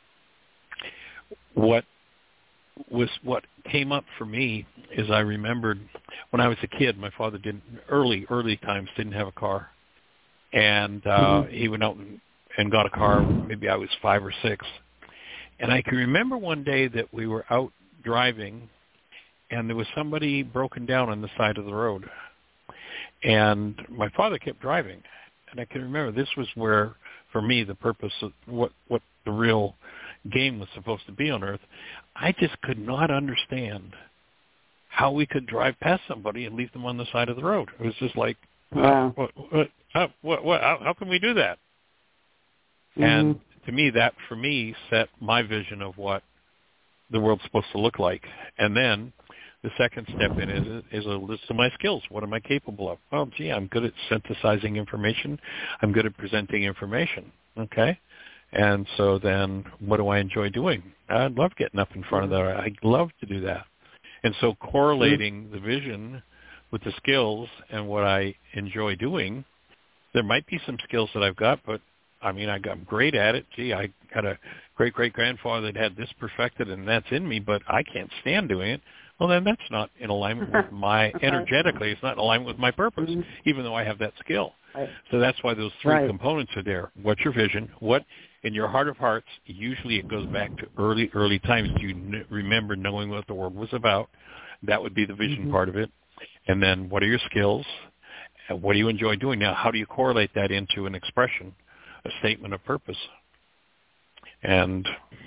what came up for me is I remembered when I was a kid, my father early times didn't have a car, and he went out and got a car. Maybe I was 5 or 6, and I can remember one day that we were out driving, and there was somebody broken down on the side of the road, and my father kept driving, and I can remember this was where, for me, the purpose of what the real game was supposed to be on Earth. I just could not understand how we could drive past somebody and leave them on the side of the road. It was just like, how can we do that? And to me, that for me set my vision of what the world's supposed to look like. And then the second step in is a list of my skills. What am I capable of? Well, I'm good at synthesizing information. I'm good at presenting information. Okay? And so then what do I enjoy doing? I love getting up in front of that. I love to do that. And so correlating the vision with the skills and what I enjoy doing, there might be some skills that I've got, but I'm great at it. I had a great-great-grandfather that had this perfected, and that's in me, but I can't stand doing it. Well, then that's not in alignment with energetically, it's not in alignment with my purpose, even though I have that skill. Right. So that's why those three components are there. What's your vision? What, in your heart of hearts, usually it goes back to early times. Do you remember knowing what the world was about? That would be the vision part of it. And then what are your skills? What do you enjoy doing? Now, how do you correlate that into an expression, a statement of purpose? And,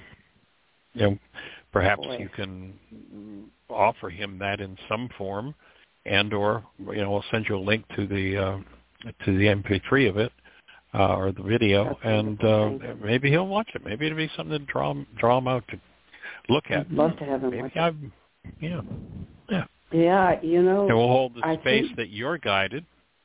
perhaps you can offer him that in some form, and or I'll send you a link to the MP3 of it or the video, and maybe he'll watch it. Maybe it'll be something to draw him out to look at. I'd love to have him watch it. Yeah. Yeah, and we'll hold the space that you're guided.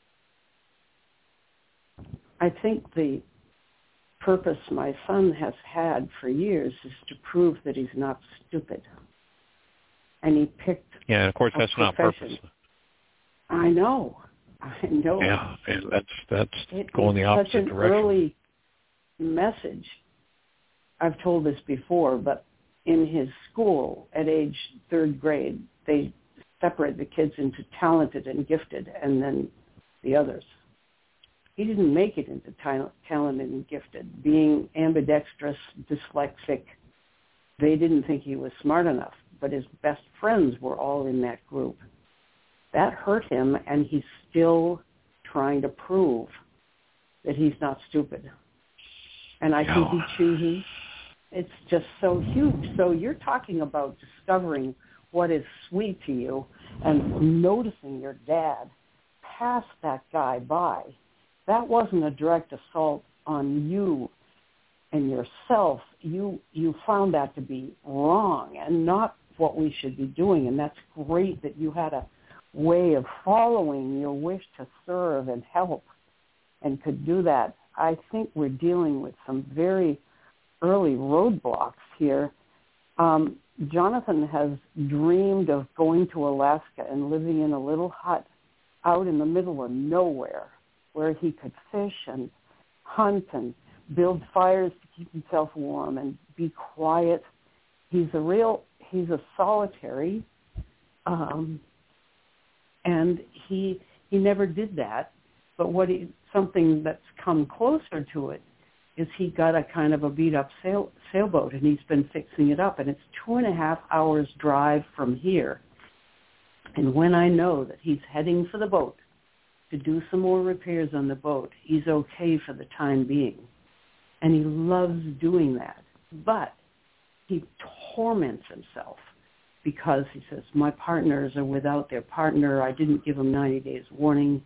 I think the purpose my son has had for years is to prove that he's not stupid. And he picked of course that's not purpose. I know. Yeah, that's going the opposite such an direction. Early message. I've told this before, but in his school at age 3rd grade, they separate the kids into talented and gifted, and then the others. He didn't make it into talented and gifted. Being ambidextrous, dyslexic, they didn't think he was smart enough, but his best friends were all in that group. That hurt him, and he's still trying to prove that he's not stupid. And I think he chooses. It's just so huge. So you're talking about discovering what is sweet to you and noticing your dad pass that guy by. That wasn't a direct assault on you and yourself. You found that to be wrong and not what we should be doing. And that's great that you had a way of following your wish to serve and help and could do that. I think we're dealing with some very early roadblocks here. Jonathan has dreamed of going to Alaska and living in a little hut out in the middle of nowhere where he could fish and hunt and build fires to keep himself warm and be quiet. He's a solitary, and he never did that. But something that's come closer to it is he got a kind of a beat-up sailboat, and he's been fixing it up, and it's 2.5 hours drive from here. And when I know that he's heading for the boat to do some more repairs on the boat, he's okay for the time being. And he loves doing that. But he torments himself because he says, my partners are without their partner. I didn't give them 90 days warning.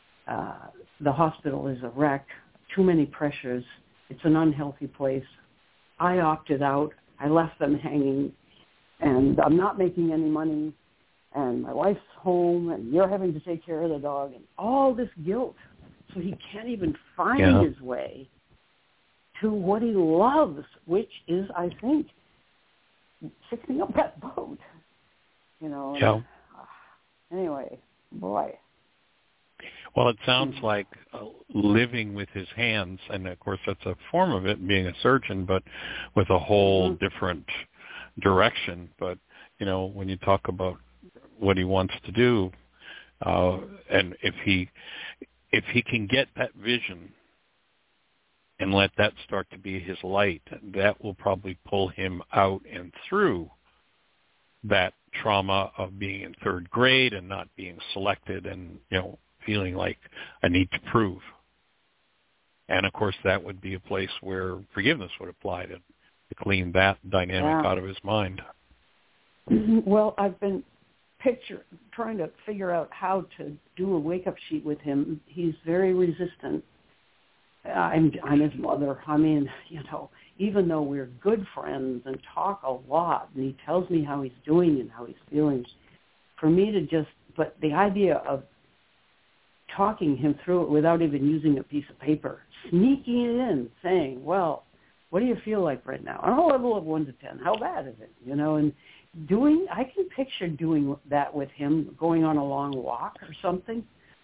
The hospital is a wreck. Too many pressures. It's an unhealthy place. I opted out. I left them hanging, and I'm not making any money, and my wife's home, and you're having to take care of the dog, and all this guilt. So he can't even find his way to what he loves, which is, I think, fixing up that boat. You know. Yeah. Anyway, boy. Well, it sounds like living with his hands, and of course that's a form of it, being a surgeon, but with a whole different direction. But, you know, when you talk about what he wants to do, and if he can get that vision and let that start to be his light, that will probably pull him out and through that trauma of being in third grade and not being selected and, you know, feeling like I need to prove. And, of course, that would be a place where forgiveness would apply to clean that dynamic out of his mind. Well, I've been trying to figure out how to do a wake-up sheet with him. He's very resistant. I'm his mother. I mean, you know, even though we're good friends and talk a lot, and he tells me how he's doing and how he's feeling, for me to but the idea of talking him through it without even using a piece of paper, sneaking it in, saying, well, what do you feel like right now? On a level of 1 to 10, how bad is it? You know, and I can picture doing that with him, going on a long walk or something,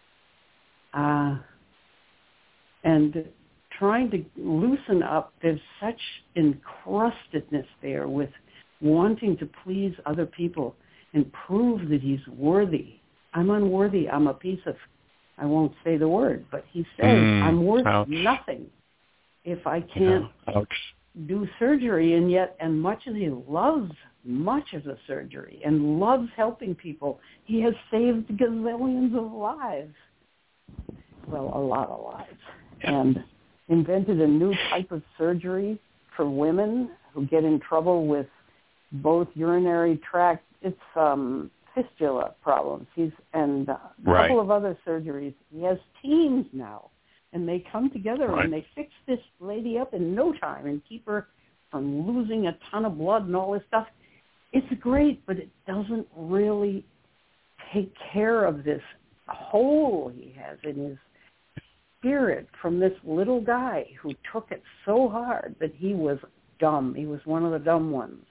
and trying to loosen up. There's such encrustedness there with wanting to please other people and prove that he's worthy. I'm unworthy. I'm a piece of, I won't say the word, but he says, I'm worth nothing if I can't do surgery. And much as he loves much of the surgery and loves helping people, he has saved gazillions of lives. Well, a lot of lives. And invented a new type of surgery for women who get in trouble with both urinary tract, fistula problems. And a couple of other surgeries. He has teams now, and they come together and they fix this lady up in no time and keep her from losing a ton of blood and all this stuff. It's great, but it doesn't really take care of this hole he has in his spirit from this little guy who took it so hard that he was dumb. He was one of the dumb ones.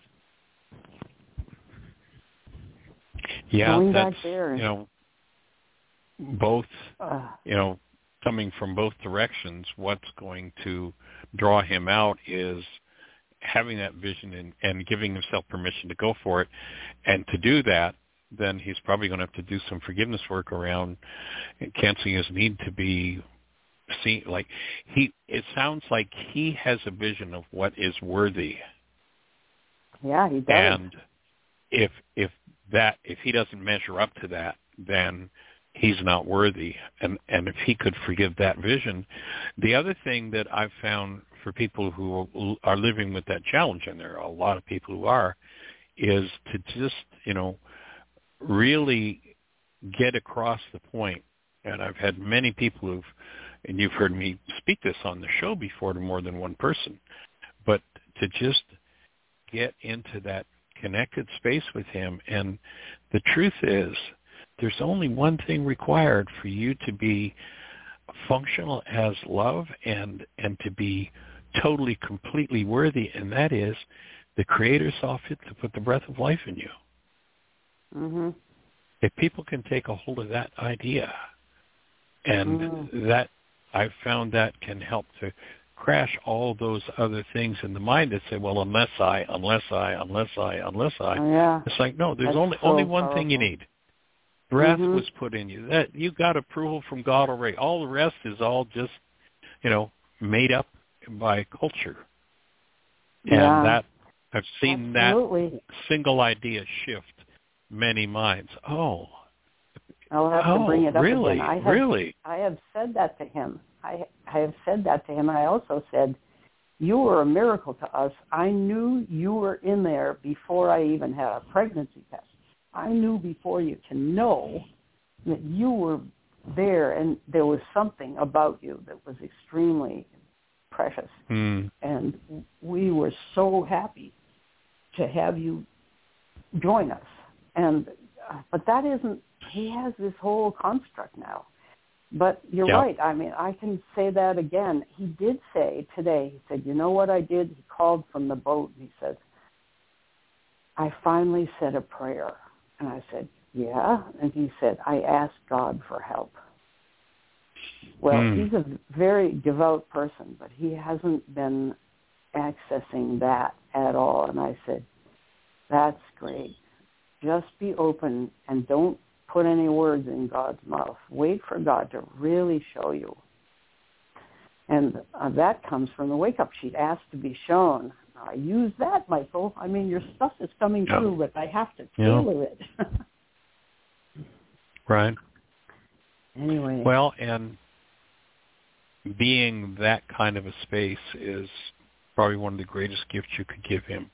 Yeah, going that's, back there. You know, both, you know, coming from both directions, what's going to draw him out is having that vision and giving himself permission to go for it. And to do that, then he's probably going to have to do some forgiveness work around canceling his need to be seen. Like it sounds like he has a vision of what is worthy. Yeah, he does. And if he doesn't measure up to that, then he's not worthy. And if he could forgive that vision. The other thing that I've found for people who are living with that challenge, and there are a lot of people who are, is to just, really get across the point. And I've had many people who've, and you've heard me speak this on the show before to more than one person, but to just get into that connected space with him. And the truth is, there's only one thing required for you to be functional as love and to be totally, completely worthy, and that is the Creator saw fit to put the breath of life in you. Mm-hmm. If people can take a hold of that idea, and that I've found that can help to crash all those other things in the mind that say, well, unless I. Yeah. It's like, no, there's That's only so one powerful. thing you need. Breath was put in you. That you got approval from God already. All the rest is all just, made up by culture. Yeah. And that I've seen Absolutely. that single idea shift many minds. Oh, I'll have to bring it up really? again. Really? I have said that to him. I have said that to him. I also said, you were a miracle to us. I knew you were in there before I even had a pregnancy test. I knew before you to know that you were there, and there was something about you that was extremely precious. And we were so happy to have you join us. And but that isn't, he has this whole construct now. But you're right. I mean, I can say that again. He did say today, he said, you know what I did? He called from the boat and he said, I finally said a prayer. And I said, yeah. And he said, I asked God for help. Well, he's a very devout person, but he hasn't been accessing that at all. And I said, that's great. Just be open and don't put any words in God's mouth. Wait for God to really show you. And that comes from the wake-up sheet, ask to be shown. I use that, Michael. I mean, your stuff is coming through, but I have to tailor it. Right. Anyway. Well, and being that kind of a space is probably one of the greatest gifts you could give him.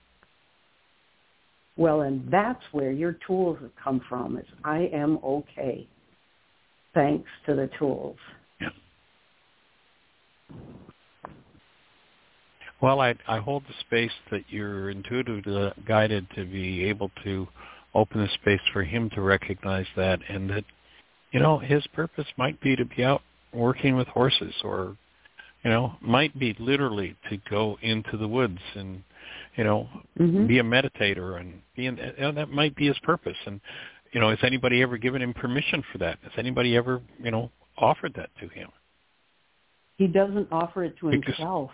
Well, and that's where your tools have come from, is I am okay, thanks to the tools. Yeah. Well, I hold the space that you're intuitively guided to be able to open the space for him to recognize that, and that, his purpose might be to be out working with horses, or, might be literally to go into the woods and, be a meditator, and that might be his purpose. And, has anybody ever given him permission for that? Has anybody ever, offered that to him? He doesn't offer it to himself.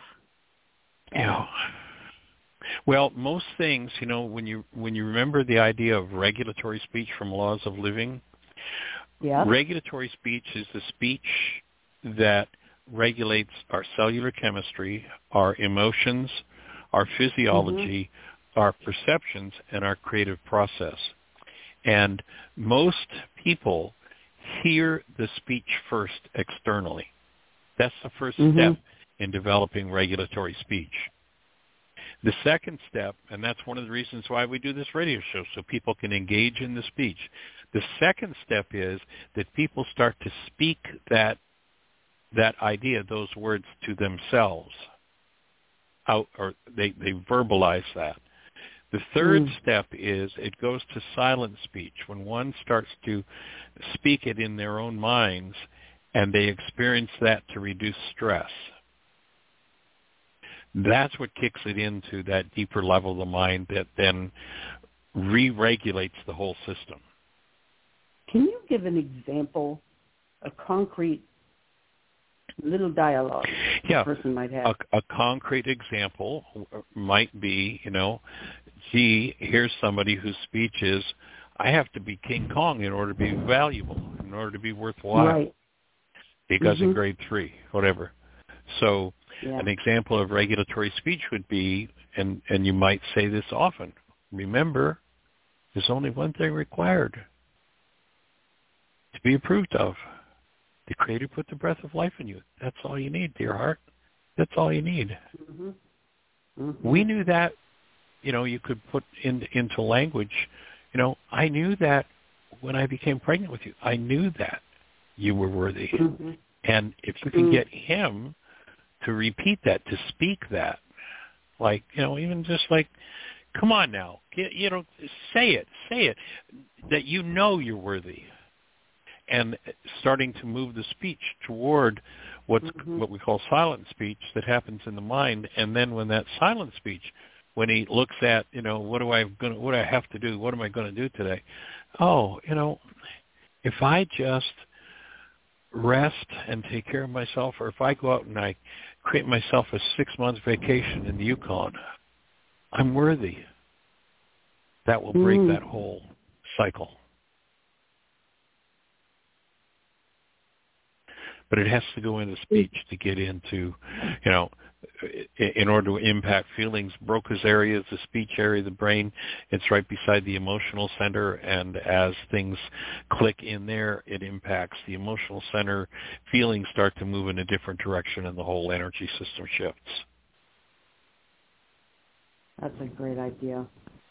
Well, most things, when you remember the idea of regulatory speech from Laws of Living, regulatory speech is the speech that regulates our cellular chemistry, our emotions, our physiology, our perceptions, and our creative process. And most people hear the speech first externally. That's the first step in developing regulatory speech. The second step, and that's one of the reasons why we do this radio show, so people can engage in the speech. The second step is that people start to speak that idea, those words, to themselves out, or they verbalize that. The third step is it goes to silent speech, when one starts to speak it in their own minds and they experience that to reduce stress. That's what kicks it into that deeper level of the mind that then re-regulates the whole system. Can you give an example, a concrete little dialogue a person might have? A concrete example might be, gee, here's somebody whose speech is, I have to be King Kong in order to be valuable, in order to be worthwhile. Right. Because in grade 3, whatever. So an example of regulatory speech would be, and you might say this often, remember, there's only one thing required. to be approved of. The Creator put the breath of life in you. That's all you need, dear heart. That's all you need. Mm-hmm. Mm-hmm. We knew that, you could put into language. I knew that when I became pregnant with you. I knew that you were worthy. Mm-hmm. And if you can get him to repeat that, to speak that, like, even just like, come on now, say it, that you're worthy. And starting to move the speech toward what we call silent speech that happens in the mind. And then when that silent speech, when he looks at, what do I have to do? What am I going to do today? Oh, if I just rest and take care of myself, or if I go out and I create myself a 6-month vacation in the Yukon, I'm worthy. That will break that whole cycle. But it has to go into speech to get into, in order to impact feelings. Broca's area is the speech area of the brain. It's right beside the emotional center, and as things click in there, it impacts the emotional center. Feelings start to move in a different direction, and the whole energy system shifts. That's a great idea.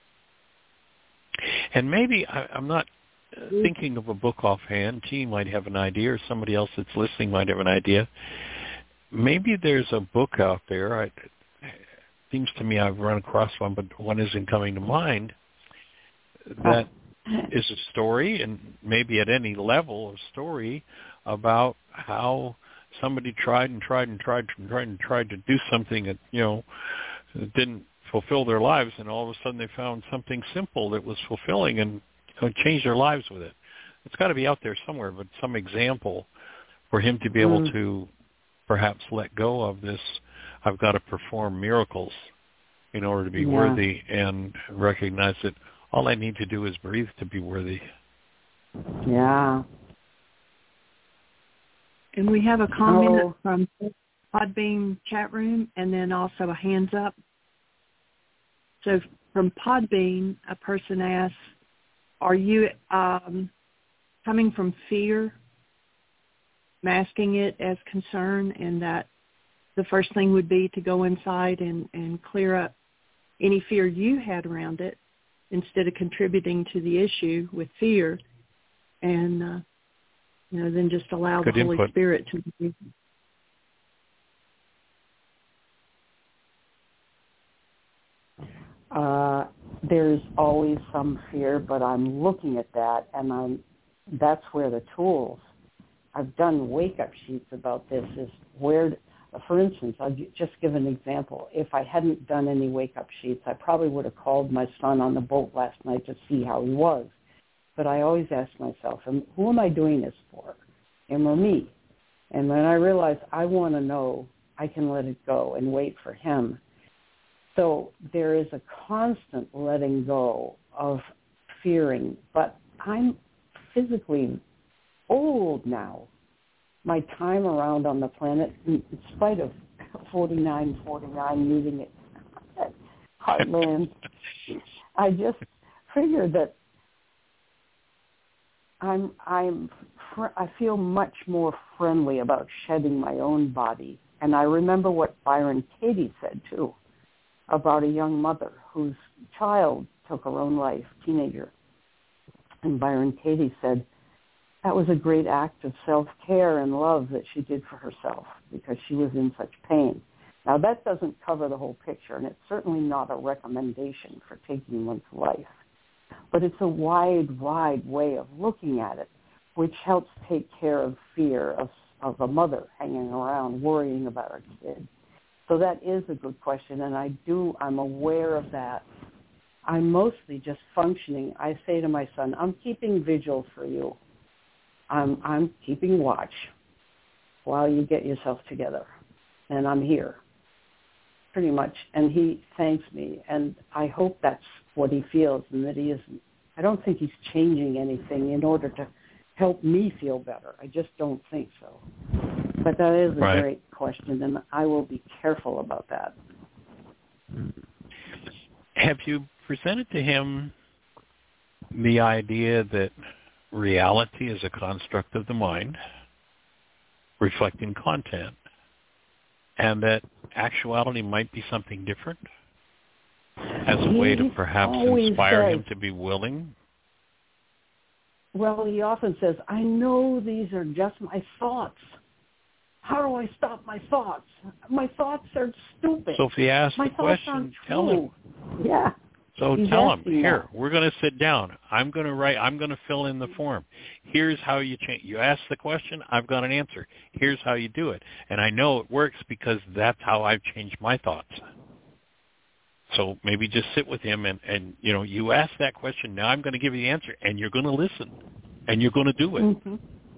And maybe, I'm not thinking of a book offhand. Jean might have an idea, or somebody else that's listening might have an idea. Maybe there's a book out there. It seems to me I've run across one, but one isn't coming to mind, that is a story, and maybe at any level, a story about how somebody tried to do something that, didn't fulfill their lives, and all of a sudden they found something simple that was fulfilling and change their lives with it. It's got to be out there somewhere, but some example for him to be able to perhaps let go of this, I've got to perform miracles in order to be worthy, and recognize that all I need to do is breathe to be worthy. Yeah. And we have a comment from Podbean chat room, and then also a hands up. So from Podbean, a person asks, are you coming from fear, masking it as concern, and that the first thing would be to go inside and clear up any fear you had around it instead of contributing to the issue with fear, and then just allow the Holy Spirit to be. There's always some fear, but I'm looking at that, and that's where the tools. I've done wake-up sheets about this. Is where, for instance, I'll just give an example. If I hadn't done any wake-up sheets, I probably would have called my son on the boat last night to see how he was. But I always ask myself, who am I doing this for, him or me? And when I realize I want to know, I can let it go and wait for him. So there is a constant letting go of fearing, but I'm physically old now. My time around on the planet, in spite of 49 meeting at Heartland, I just figured that I feel much more friendly about shedding my own body. And I remember what Byron Katie said, too, about a young mother whose child took her own life, teenager. And Byron Katie said, that was a great act of self-care and love that she did for herself because she was in such pain. Now, that doesn't cover the whole picture, and it's certainly not a recommendation for taking one's life. But it's a wide way of looking at it, which helps take care of fear of a mother hanging around worrying about her kid. So that is a good question, and I'm aware of that. I'm mostly just functioning. I say to my son, I'm keeping vigil for you. I'm keeping watch while you get yourself together, and I'm here, pretty much. And he thanks me, and I hope that's what he feels, and that he isn't. I don't think he's changing anything in order to help me feel better. I just don't think so. But that is a great question, and I will be careful about that. Have you presented to him the idea that reality is a construct of the mind, reflecting content, and that actuality might be something different as a way to perhaps inspire him to be willing? Well, he often says, I know these are just my thoughts. How do I stop my thoughts? My thoughts are stupid. So if he asks the question, tell him. Yeah. So tell him, here, we're going to sit down. I'm going to write. I'm going to fill in the form. Here's how you change. You ask the question. I've got an answer. Here's how you do it. And I know it works because that's how I've changed my thoughts. So maybe just sit with him and you ask that question. Now I'm going to give you the answer, and you're going to listen, and you're going to do it. Mm-hmm.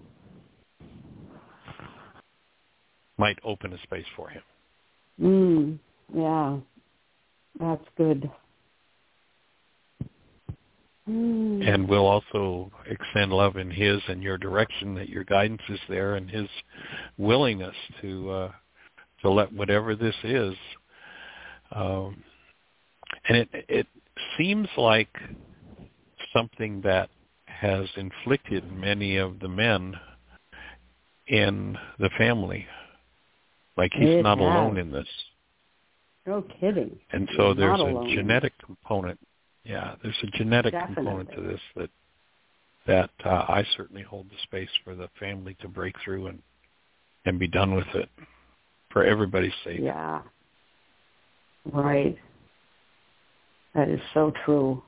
Might open a space for him. Yeah, that's good. And we'll also extend love in his and your direction, that your guidance is there, and his willingness to let whatever this is. And it seems like something that has inflicted many of the men in the family. Like he's not alone in this. No kidding. And so there's a genetic component. Yeah, there's a genetic component to this that I certainly hold the space for the family to break through and be done with it for everybody's sake. Yeah. Right. That is so true.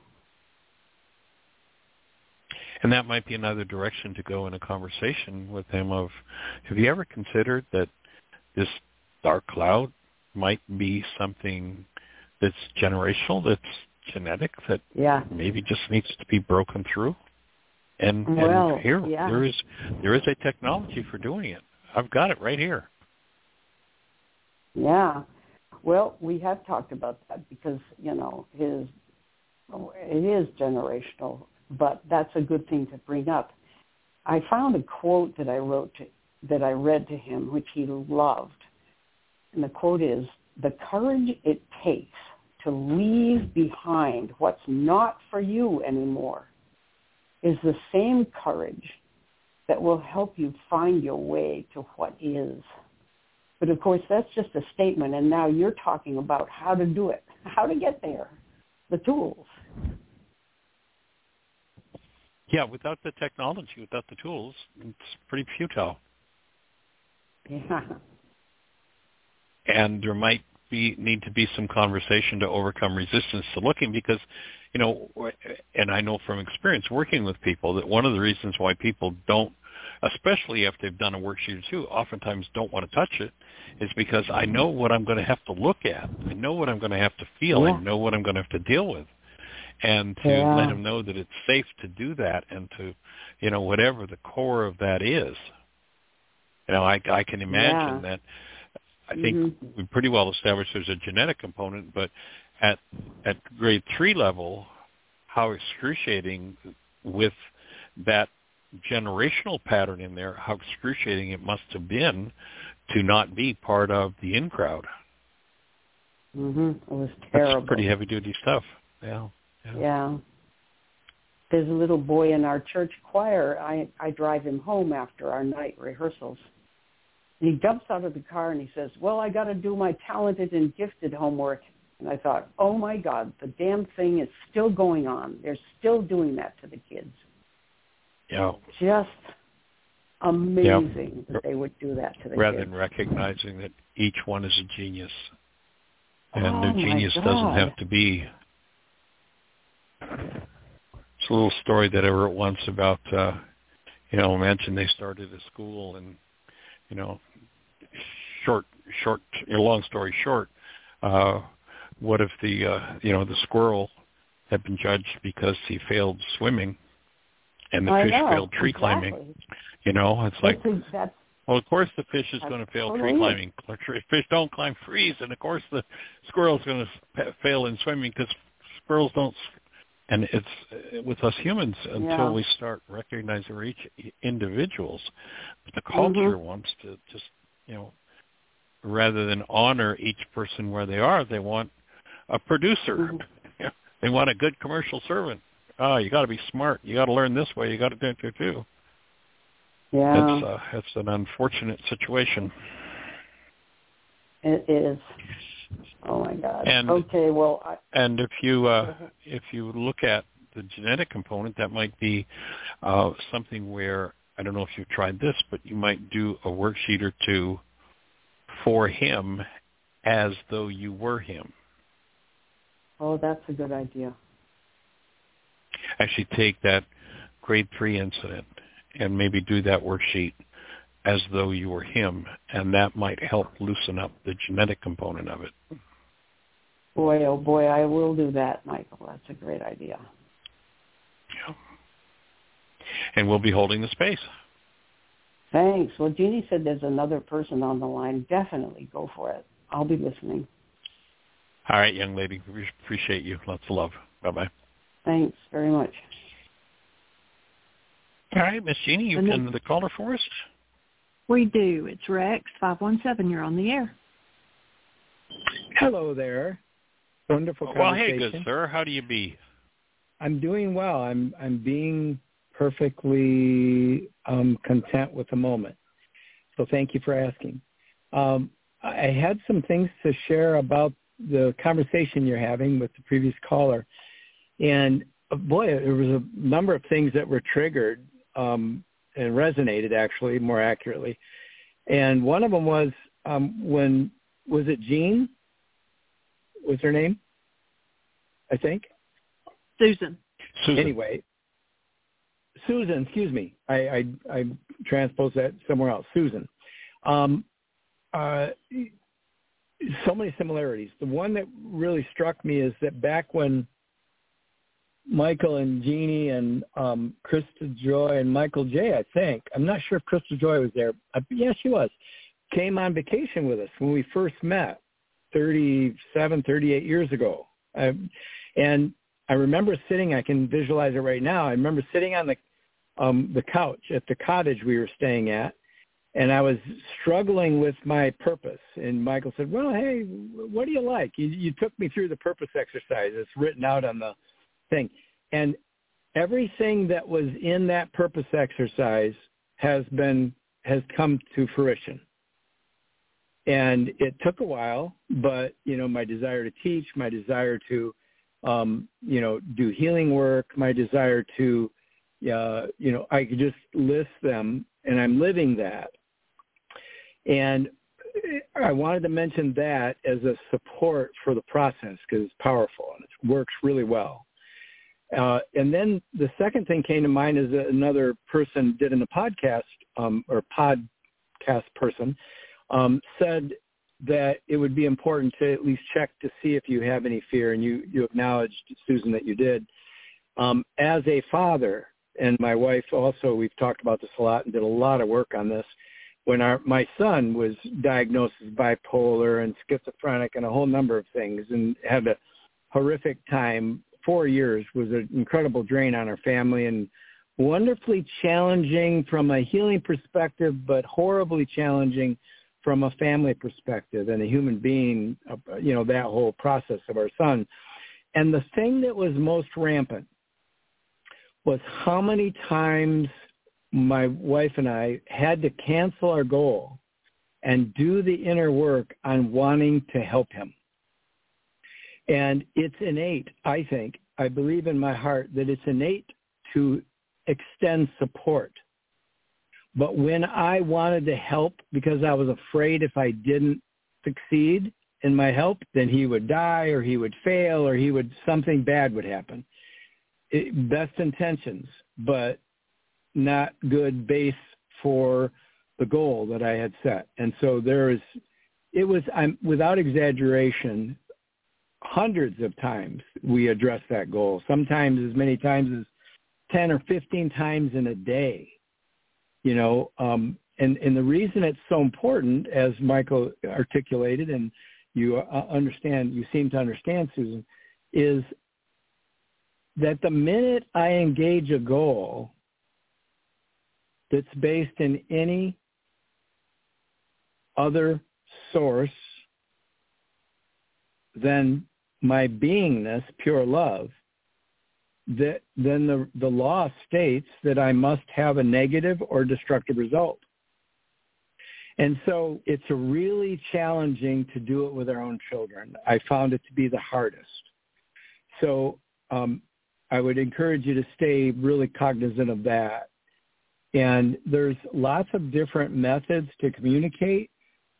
And that might be another direction to go in a conversation with him of, have you ever considered that this dark cloud might be something that's generational, that's genetic, that maybe just needs to be broken through? And here, there is a technology for doing it. I've got it right here. Yeah. Well, we have talked about that because, it is generational, but that's a good thing to bring up. I found a quote that I read to him, which he loved. And the quote is, "The courage it takes to leave behind what's not for you anymore is the same courage that will help you find your way to what is." But of course, that's just a statement, and now you're talking about how to do it, how to get there, the tools. Yeah, without the technology, without the tools, it's pretty futile. Yeah. And there might need to be some conversation to overcome resistance to looking because, and I know from experience working with people that one of the reasons why people don't, especially if they've done a worksheet or two, oftentimes don't want to touch it is because I know what I'm going to have to look at. I know what I'm going to have to feel. I know what I'm going to have to deal with. And to let them know that it's safe to do that and to, whatever the core of that is. I can imagine that. I think we pretty well established there's a genetic component, but at grade 3 level, how excruciating with that generational pattern in there, how excruciating it must have been to not be part of the in crowd. It was terrible. That's pretty heavy-duty stuff. Yeah. There's a little boy in our church choir. I drive him home after our night rehearsals. And he jumps out of the car and he says, "Well, I got to do my talented and gifted homework." And I thought, oh, my God, the damn thing is still going on. They're still doing that to the kids. Yeah. Just amazing that they would do that to the kids. Rather than recognizing that each one is a genius. And their genius doesn't have to be. It's a little story that I wrote once about, imagine they started a school and, long story short, what if the squirrel had been judged because he failed swimming and the fish failed tree climbing? It's like, well, of course the fish is going to fail tree climbing. Fish don't climb trees, and of course the squirrel's going to fail in swimming because squirrels don't. And it's with us humans until we start recognizing we're each individuals. But the culture wants to just, rather than honor each person where they are, they want a producer. They want a good commercial servant. oh, you got to be smart. You got to learn this way. You got to do it too. Yeah. It's an unfortunate situation. It is. Oh my God. And, okay, well. And if you look at the genetic component, that might be something where, I don't know if you've tried this, but you might do a worksheet or two for him as though you were him. Oh, that's a good idea. Actually take that grade 3 incident and maybe do that worksheet as though you were him, and that might help loosen up the genetic component of it. Boy, oh boy, I will do that, Michael. That's a great idea. Yeah. And we'll be holding the space. Thanks. Well, Jeannie said there's another person on the line. Definitely go for it. I'll be listening. All right, young lady. We appreciate you. Lots of love. Bye-bye. Thanks very much. All right, Miss Jeannie, you can the caller for us? We do. It's Rex, 517. You're on the air. Hello there. Wonderful conversation. Well, hey, good sir. How do you be? I'm doing well. I'm being perfectly content with the moment. So thank you for asking. I had some things to share about the conversation you're having with the previous caller. And, boy, there was a number of things that were triggered and resonated, actually, more accurately. And one of them was when, was it Jean? Was her name? I think. Susan. Anyway, Susan, excuse me. I transposed that somewhere else. Susan. So many similarities. The one that really struck me is that back when Michael and Jeannie and Krista Joy and Michael J., I think, I'm not sure if Krista Joy was there. Yeah, she was. Came on vacation with us when we first met 37, 38 years ago. And I remember sitting, I can visualize it right now. I remember sitting on the couch at the cottage we were staying at, and I was struggling with my purpose. And Michael said, well, hey, what do you like? You took me through the purpose exercise. It's written out on the thing. And everything that was in that purpose exercise has come to fruition. And it took a while, but, my desire to teach, my desire to, do healing work, my desire to, I could just list them, and I'm living that. And I wanted to mention that as a support for the process because it's powerful and it works really well. And then the second thing came to mind is that another person did in the podcast, or podcast person, said that it would be important to at least check to see if you have any fear. And you acknowledged, Susan, that you did. As a father, and my wife also, we've talked about this a lot and did a lot of work on this. When my son was diagnosed as bipolar and schizophrenic and a whole number of things and had a horrific time, 4 years was an incredible drain on our family and wonderfully challenging from a healing perspective, but horribly challenging from a family perspective and a human being, that whole process of our son. And the thing that was most rampant was how many times my wife and I had to cancel our goal and do the inner work on wanting to help him. And it's innate, I think. I believe in my heart that it's innate to extend support. But when I wanted to help because I was afraid if I didn't succeed in my help, then he would die or he would fail or something bad would happen. Best intentions, but not good base for the goal that I had set. And so I'm without exaggeration, hundreds of times we addressed that goal, sometimes as many times as 10 or 15 times in a day, and the reason it's so important, as Michael articulated, and you seem to understand, Susan, is that the minute I engage a goal that's based in any other source than my beingness, pure love, then the law states that I must have a negative or destructive result. And so it's really challenging to do it with our own children. I found it to be the hardest. So I would encourage you to stay really cognizant of that. And there's lots of different methods to communicate.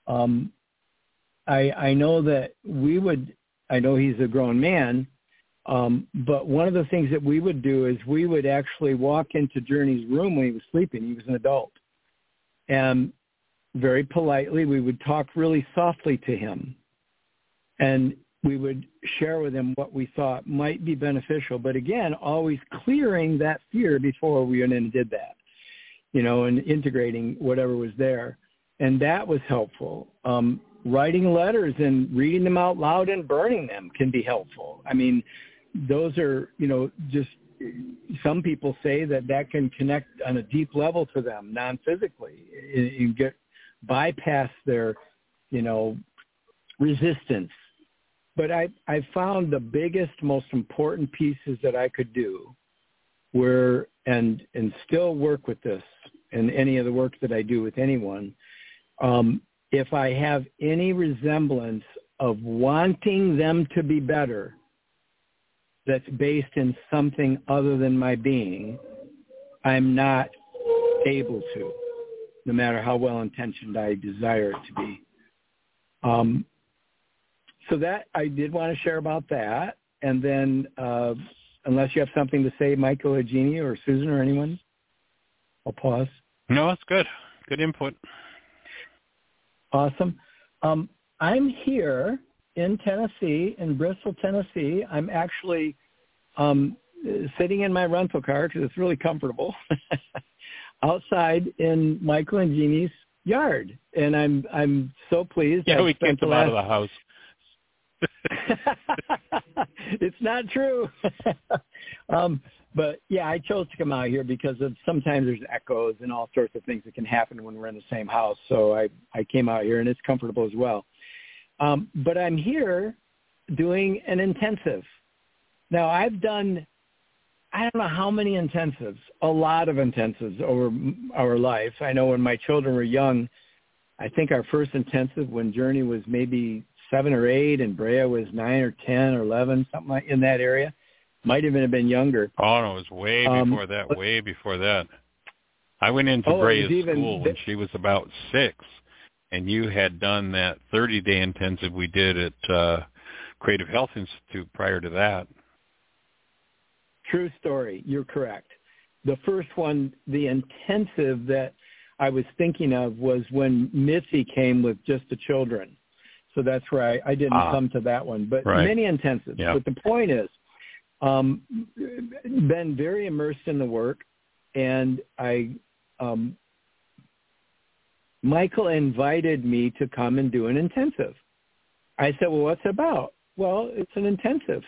I know that I know he's a grown man, but one of the things that we would do is we would actually walk into Journey's room when he was sleeping. He was an adult. And very politely, we would talk really softly to him. And we would share with him what we thought might be beneficial. But again, always clearing that fear before we went in and did that, and integrating whatever was there. And that was helpful. Writing letters and reading them out loud and burning them can be helpful. I mean, those are, just some people say that can connect on a deep level to them, non-physically. You bypass their, resistance. But I found the biggest, most important pieces that I could do were, and still work with this in any of the work that I do with anyone, if I have any resemblance of wanting them to be better that's based in something other than my being, I'm not able to, no matter how well-intentioned I desire it to be. So that I did want to share about that. And then unless you have something to say, Michael or Jeannie or Susan or anyone, I'll pause. No, that's good. Good input. Awesome. I'm here in Tennessee, in Bristol, Tennessee. I'm actually sitting in my rental car because it's really comfortable outside in Michael and Jeannie's yard. And I'm so pleased. Yeah, we kicked them out of the house. It's not true. But yeah, I chose to come out here because of sometimes there's echoes and all sorts of things that can happen when we're in the same house. So I came out here and it's comfortable as well. But I'm here doing an intensive. Now I've done, I don't know how many intensives, a lot of intensives over our life. I know when my children were young, I think our first intensive when Journey was maybe 7 or 8 and Brea was 9 or 10 or 11, something like in that area. Might even have been younger. Oh, no, it was way before that, way before that. I went into Brea's school when she was about 6, and you had done that 30-day intensive we did at Creative Health Institute prior to that. True story. You're correct. The first one, the intensive that I was thinking of was when Mitzi came with just the children. So that's where I didn't come to that one. But many intensives. Yeah. But the point is, been very immersed in the work, and Michael invited me to come and do an intensive. I said, well, what's it about? Well, it's an intensive.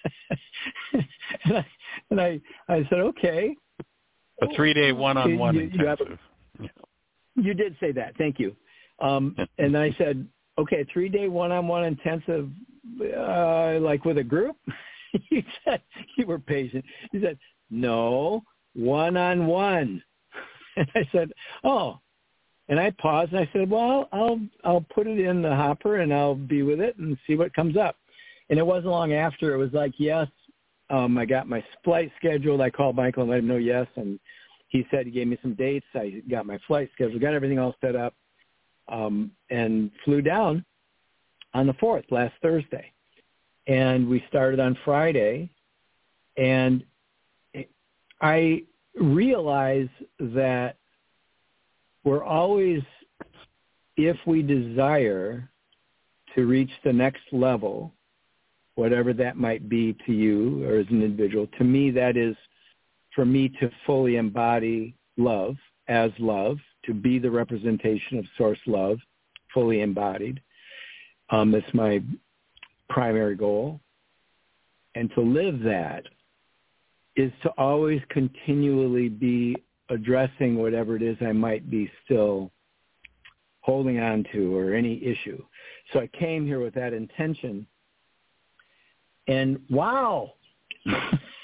and I said, okay. A 3-day one-on-one intensive. You did say that. Thank you. And I said, okay, 3-day one-on-one intensive, like with a group? He said, you were patient. He said, no, one-on-one. And I said, oh. And I paused and I said, well, I'll put it in the hopper and I'll be with it and see what comes up. And it wasn't long after. It was like, yes, I got my flight scheduled. I called Michael and let him know yes. And he said he gave me some dates. I got my flight scheduled, got everything all set up, and flew down on the 4th, last Thursday. And we started on Friday, and I realize that we're always, if we desire to reach the next level, whatever that might be to you or as an individual, to me that is for me to fully embody love as love, to be the representation of source love, fully embodied. That's my primary goal. And to live that is to always continually be addressing whatever it is I might be still holding on to or any issue. So I came here with that intention. And wow,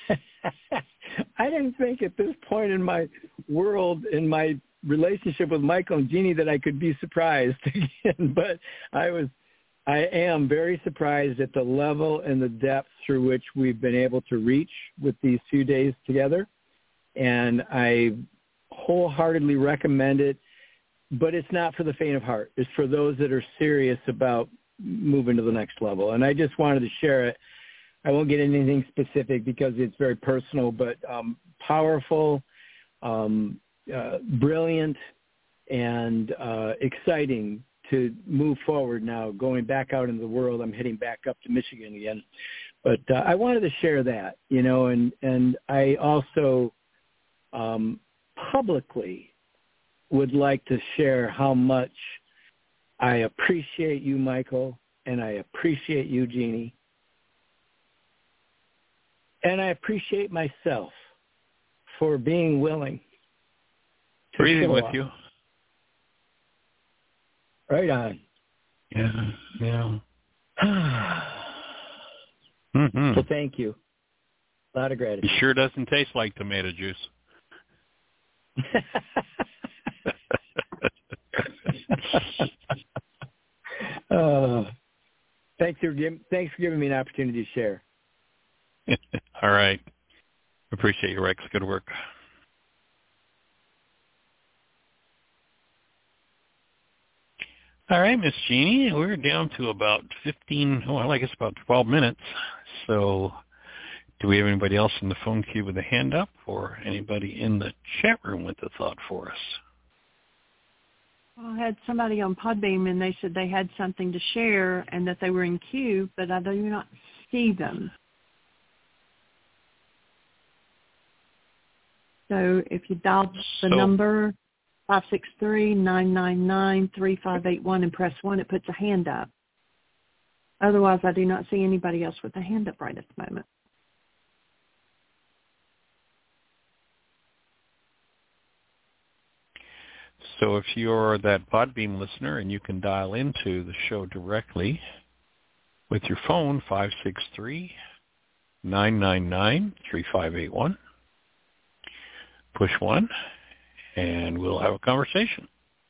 I didn't think at this point in my world, in my relationship with Michael and Jeannie, that I could be surprised again. But I am very surprised at the level and the depth through which we've been able to reach with these few days together. And I wholeheartedly recommend it, but it's not for the faint of heart. It's for those that are serious about moving to the next level. And I just wanted to share it. I won't get into anything specific because it's very personal, but powerful, brilliant, and exciting to move forward now, going back out into the world. I'm heading back up to Michigan again. But I wanted to share that, and I also publicly would like to share how much I appreciate you, Michael, and I appreciate you, Jeannie. And I appreciate myself for being willing to breathing with up. you. Right on. Yeah. Mm-hmm. So thank you. A lot of gratitude. It sure doesn't taste like tomato juice. Thanks for giving me an opportunity to share. All right. Appreciate you, Rex. Good work. All right, Miss Jeannie, we're down to about 12 minutes. So do we have anybody else in the phone queue with a hand up, or anybody in the chat room with a thought for us? Well, I had somebody on Podbeam, and they said they had something to share and that they were in queue, but I do not see them. So if you dial the number 563-999-3581 and press 1, it puts a hand up. Otherwise, I do not see anybody else with a hand up right at the moment. So if you're that Podbeam listener and you can dial into the show directly with your phone, 563-999-3581. Push 1, and we'll have a conversation.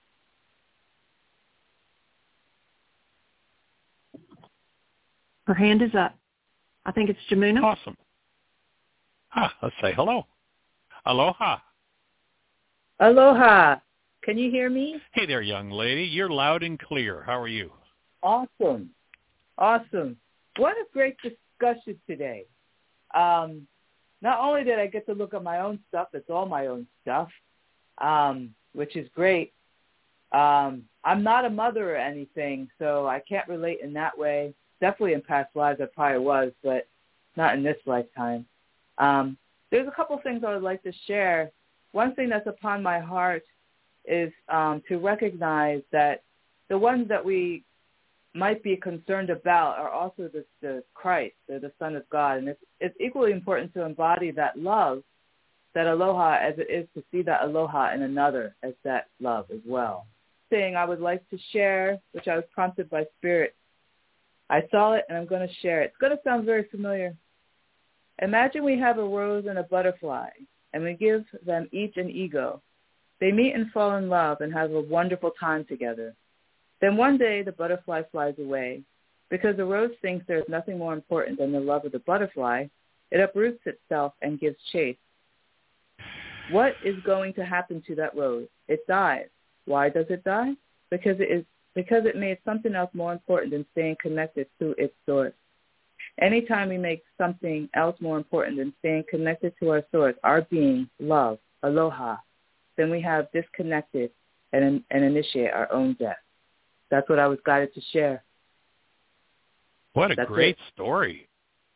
Her hand is up. I think it's Jamuna. Awesome. Let's say hello. Aloha. Aloha. Can you hear me? Hey there, young lady. You're loud and clear. How are you? Awesome. What a great discussion today. Not only did I get to look at my own stuff, it's all my own stuff, which is great. I'm not a mother or anything, so I can't relate in that way. Definitely in past lives I probably was, but not in this lifetime. There's a couple things I would like to share. One thing that's upon my heart is to recognize that the ones that we might be concerned about are also the Christ, the Son of God. And it's equally important to embody that love, that aloha, as it is to see that aloha in another as that love as well. Thing I would like to share, which I was prompted by Spirit. I saw it and I'm going to share it. It's going to sound very familiar. Imagine we have a rose and a butterfly, and we give them each an ego. They meet and fall in love and have a wonderful time together. Then one day the butterfly flies away. Because the rose thinks there is nothing more important than the love of the butterfly, it uproots itself and gives chase. What is going to happen to that rose? It dies. Why does it die? Because it made something else more important than staying connected to its source. Anytime we make something else more important than staying connected to our source, our being, love, aloha, then we have disconnected and initiate our own death. That's what I was guided to share. What a great story.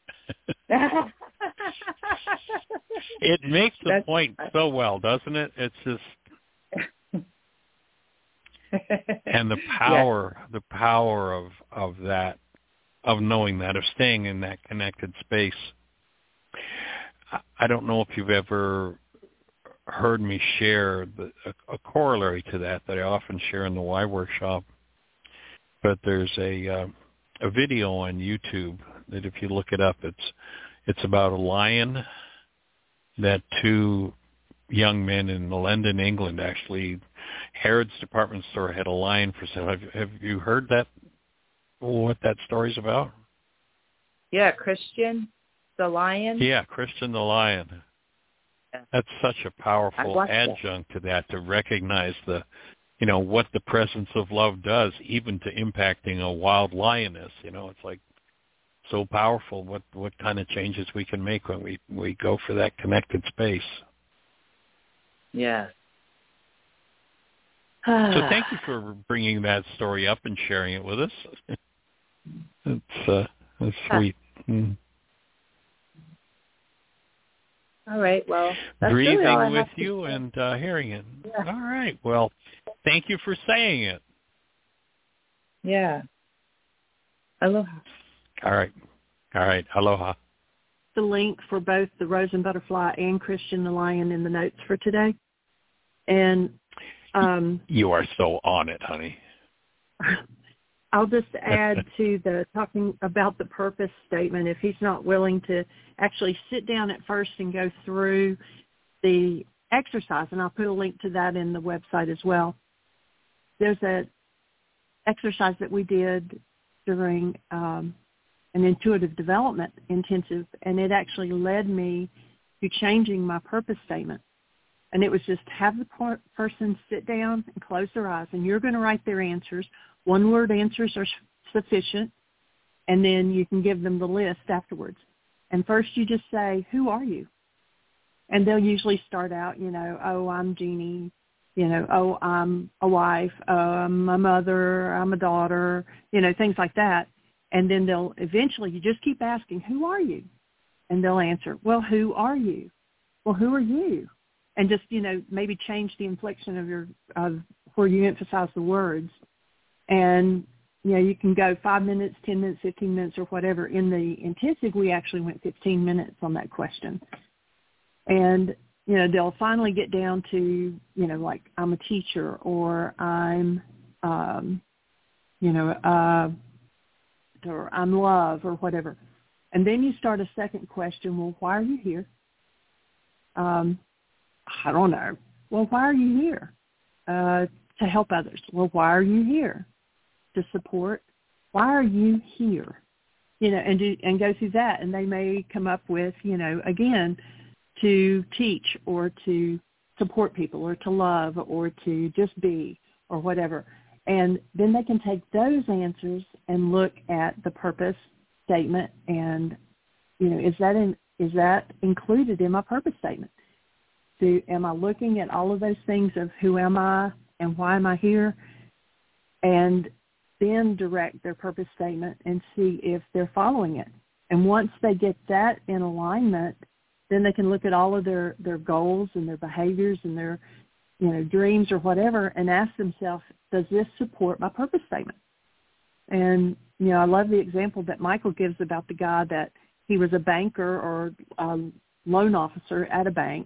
It makes the point so well, doesn't it? It's just, and the power of that, of knowing that, of staying in that connected space. I don't know if you've ever heard me share a corollary to that I often share in the Y Workshop. But there's a video on YouTube that if you look it up, it's about a lion that two young men in London, England, actually, Harrods department store had a lion for sale. Have you heard that? What that story's about? Yeah, Christian the lion. Yeah, Christian the lion. Yeah. That's such a powerful adjunct to that, to recognize the, what the presence of love does, even to impacting a wild lioness. It's like so powerful. What kind of changes we can make when we go for that connected space. Yes. So thank you for bringing that story up and sharing it with us. It's sweet. Mm. All right. Well, that's breathing really all I with have to you say. and hearing it. Yeah. All right. Well, thank you for saying it. Yeah. Aloha. All right. Aloha. The link for both the Rose and Butterfly and Christian the Lion in the notes for today. And you are so on it, honey. I'll just add to the talking about the purpose statement, if he's not willing to actually sit down at first and go through the exercise, and I'll put a link to that in the website as well. There's an exercise that we did during an intuitive development intensive, and it actually led me to changing my purpose statement. And it was just have the person sit down and close their eyes, and you're going to write their answers. One-word answers are sufficient, and then you can give them the list afterwards. And first you just say, who are you? And they'll usually start out, oh, I'm Jeannie, oh, I'm a wife, I'm a mother, I'm a daughter, things like that. And then they'll eventually, you just keep asking, who are you? And they'll answer, well, who are you? Well, who are you? And just, maybe change the inflection of where you emphasize the words. And, you can go 5 minutes, 10 minutes, 15 minutes, or whatever. In the intensive, we actually went 15 minutes on that question. And, they'll finally get down to, like, I'm a teacher, or I'm, or I'm love, or whatever. And then you start a second question. Well, why are you here? I don't know. Well, why are you here? To help others. Well, why are you here? To support. Why are you here? And go through that. And they may come up with, again, to teach, or to support people, or to love, or to just be, or whatever. And then they can take those answers and look at the purpose statement and, is that included in my purpose statement? Am I looking at all of those things of who am I and why am I here? And then direct their purpose statement and see if they're following it. And once they get that in alignment, then they can look at all of their goals and their behaviors and their, dreams or whatever, and ask themselves, does this support my purpose statement? And, I love the example that Michael gives about the guy that he was a banker or a loan officer at a bank,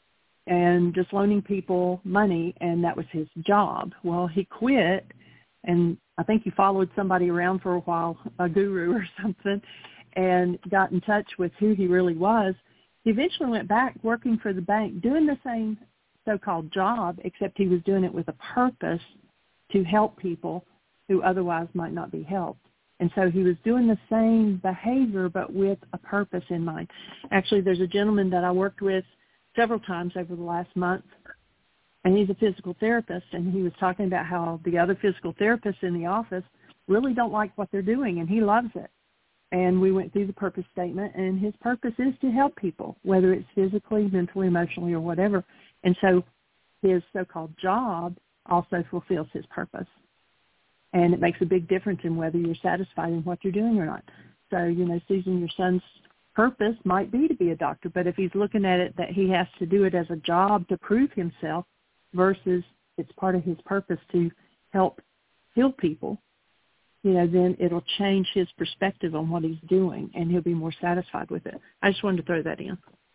and just loaning people money, and that was his job. Well, he quit, and I think he followed somebody around for a while, a guru or something, and got in touch with who he really was. He eventually went back working for the bank, doing the same so-called job, except he was doing it with a purpose to help people who otherwise might not be helped. And so he was doing the same behavior, but with a purpose in mind. Actually, there's a gentleman that I worked with several times over the last month, and he's a physical therapist, and he was talking about how the other physical therapists in the office really don't like what they're doing, and he loves it. And we went through the purpose statement, and his purpose is to help people, whether it's physically, mentally, emotionally, or whatever. And so his so-called job also fulfills his purpose. And it makes a big difference in whether you're satisfied in what you're doing or not. So, Susan, your son's purpose might be to be a doctor, but if he's looking at it that he has to do it as a job to prove himself versus it's part of his purpose to help heal people, then it'll change his perspective on what he's doing, and he'll be more satisfied with it. I just wanted to throw that in.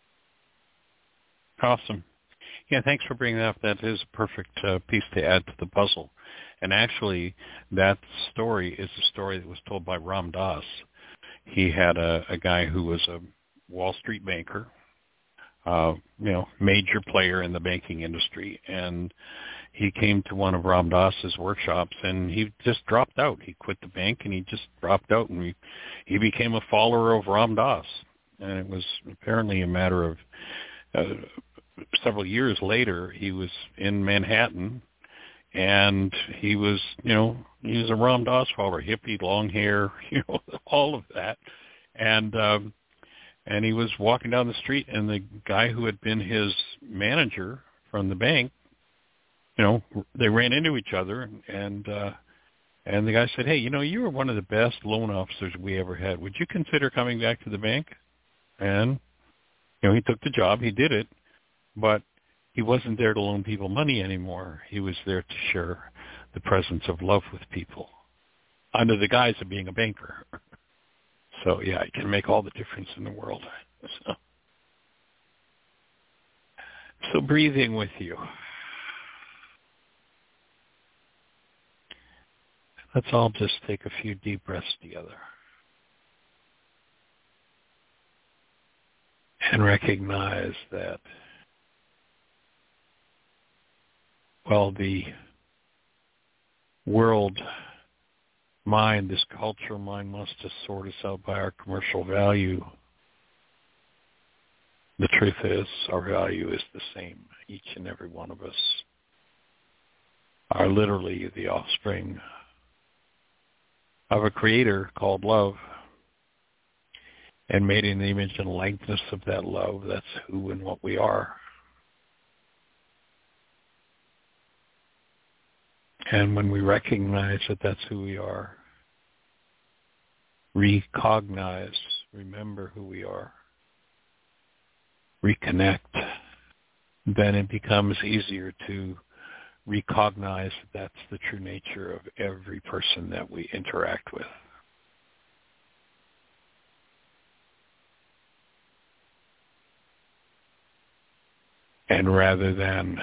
Awesome. Yeah, thanks for bringing that up. That is a perfect piece to add to the puzzle. And actually, that story is a story that was told by Ram Dass. He had a guy who was a Wall Street banker, major player in the banking industry. And he came to one of Ram Dass's workshops, and he just dropped out. He quit the bank, and he just dropped out, and he became a follower of Ram Dass. And it was apparently a matter of several years later, he was in Manhattan, and he was a Ram Dass follower, hippie, long hair, all of that. And he was walking down the street, and the guy who had been his manager from the bank, they ran into each other, and the guy said, "Hey, you were one of the best loan officers we ever had. Would you consider coming back to the bank?" And he took the job. He did it, but he wasn't there to loan people money anymore. He was there to share the presence of love with people under the guise of being a banker. So, yeah, it can make all the difference in the world. So breathing with you. Let's all just take a few deep breaths together and recognize that, the world mind, this cultural mind, wants to sort us out by our commercial value. The truth is, our value is the same. Each and every one of us are literally the offspring of a creator called love, and made in the image and likeness of that love. That's who and what we are. And when we recognize that that's who we are, remember who we are, reconnect, then it becomes easier to recognize that that's the true nature of every person that we interact with. And rather than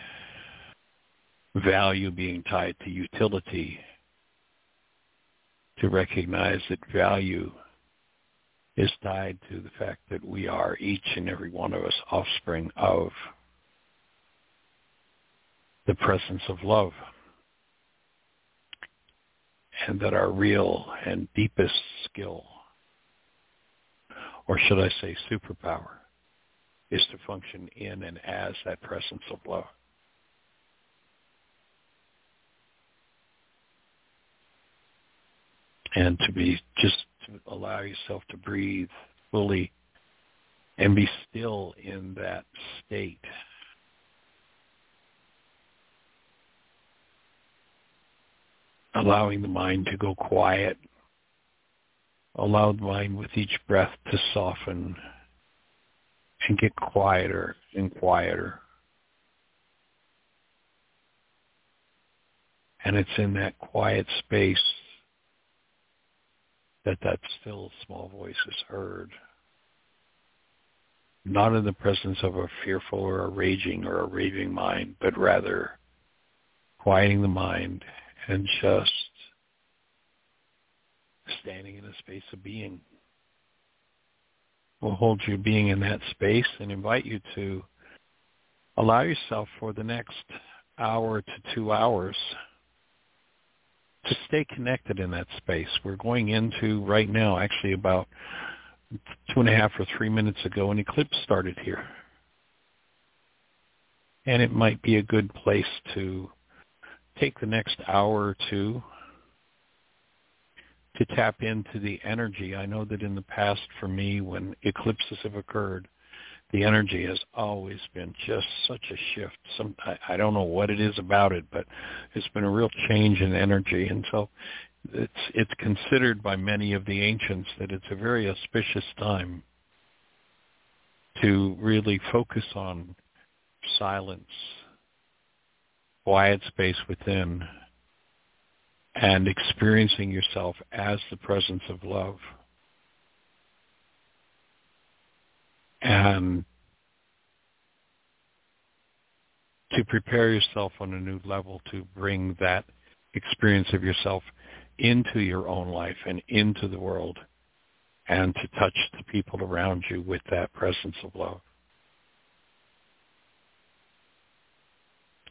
value being tied to utility, to recognize that value is tied to the fact that we are, each and every one of us, offspring of the presence of love, and that our real and deepest skill, or should I say superpower, is to function in and as that presence of love. And to allow yourself to breathe fully and be still in that state. Allowing the mind to go quiet. Allow the mind with each breath to soften and get quieter and quieter. And it's in that quiet space that still small voice is heard. Not in the presence of a fearful or a raving mind, but rather quieting the mind and just standing in a space of being. We'll hold your being in that space and invite you to allow yourself for the next hour to 2 hours to stay connected in that space. We're going into right now, actually about 2.5 or 3 minutes ago, an eclipse started here. And it might be a good place to take the next hour or two to tap into the energy. I know that in the past for me, when eclipses have occurred, the energy has always been just such a shift. I don't know what it is about it, but it's been a real change in energy. And so it's considered by many of the ancients that it's a very auspicious time to really focus on silence, quiet space within, and experiencing yourself as the presence of love. And to prepare yourself on a new level to bring that experience of yourself into your own life and into the world, and to touch the people around you with that presence of love.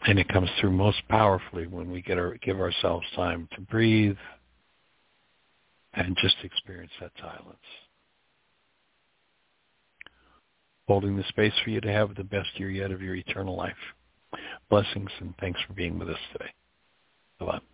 And it comes through most powerfully when we give ourselves time to breathe and just experience that silence. Holding the space for you to have the best year yet of your eternal life. Blessings and thanks for being with us today. Bye-bye.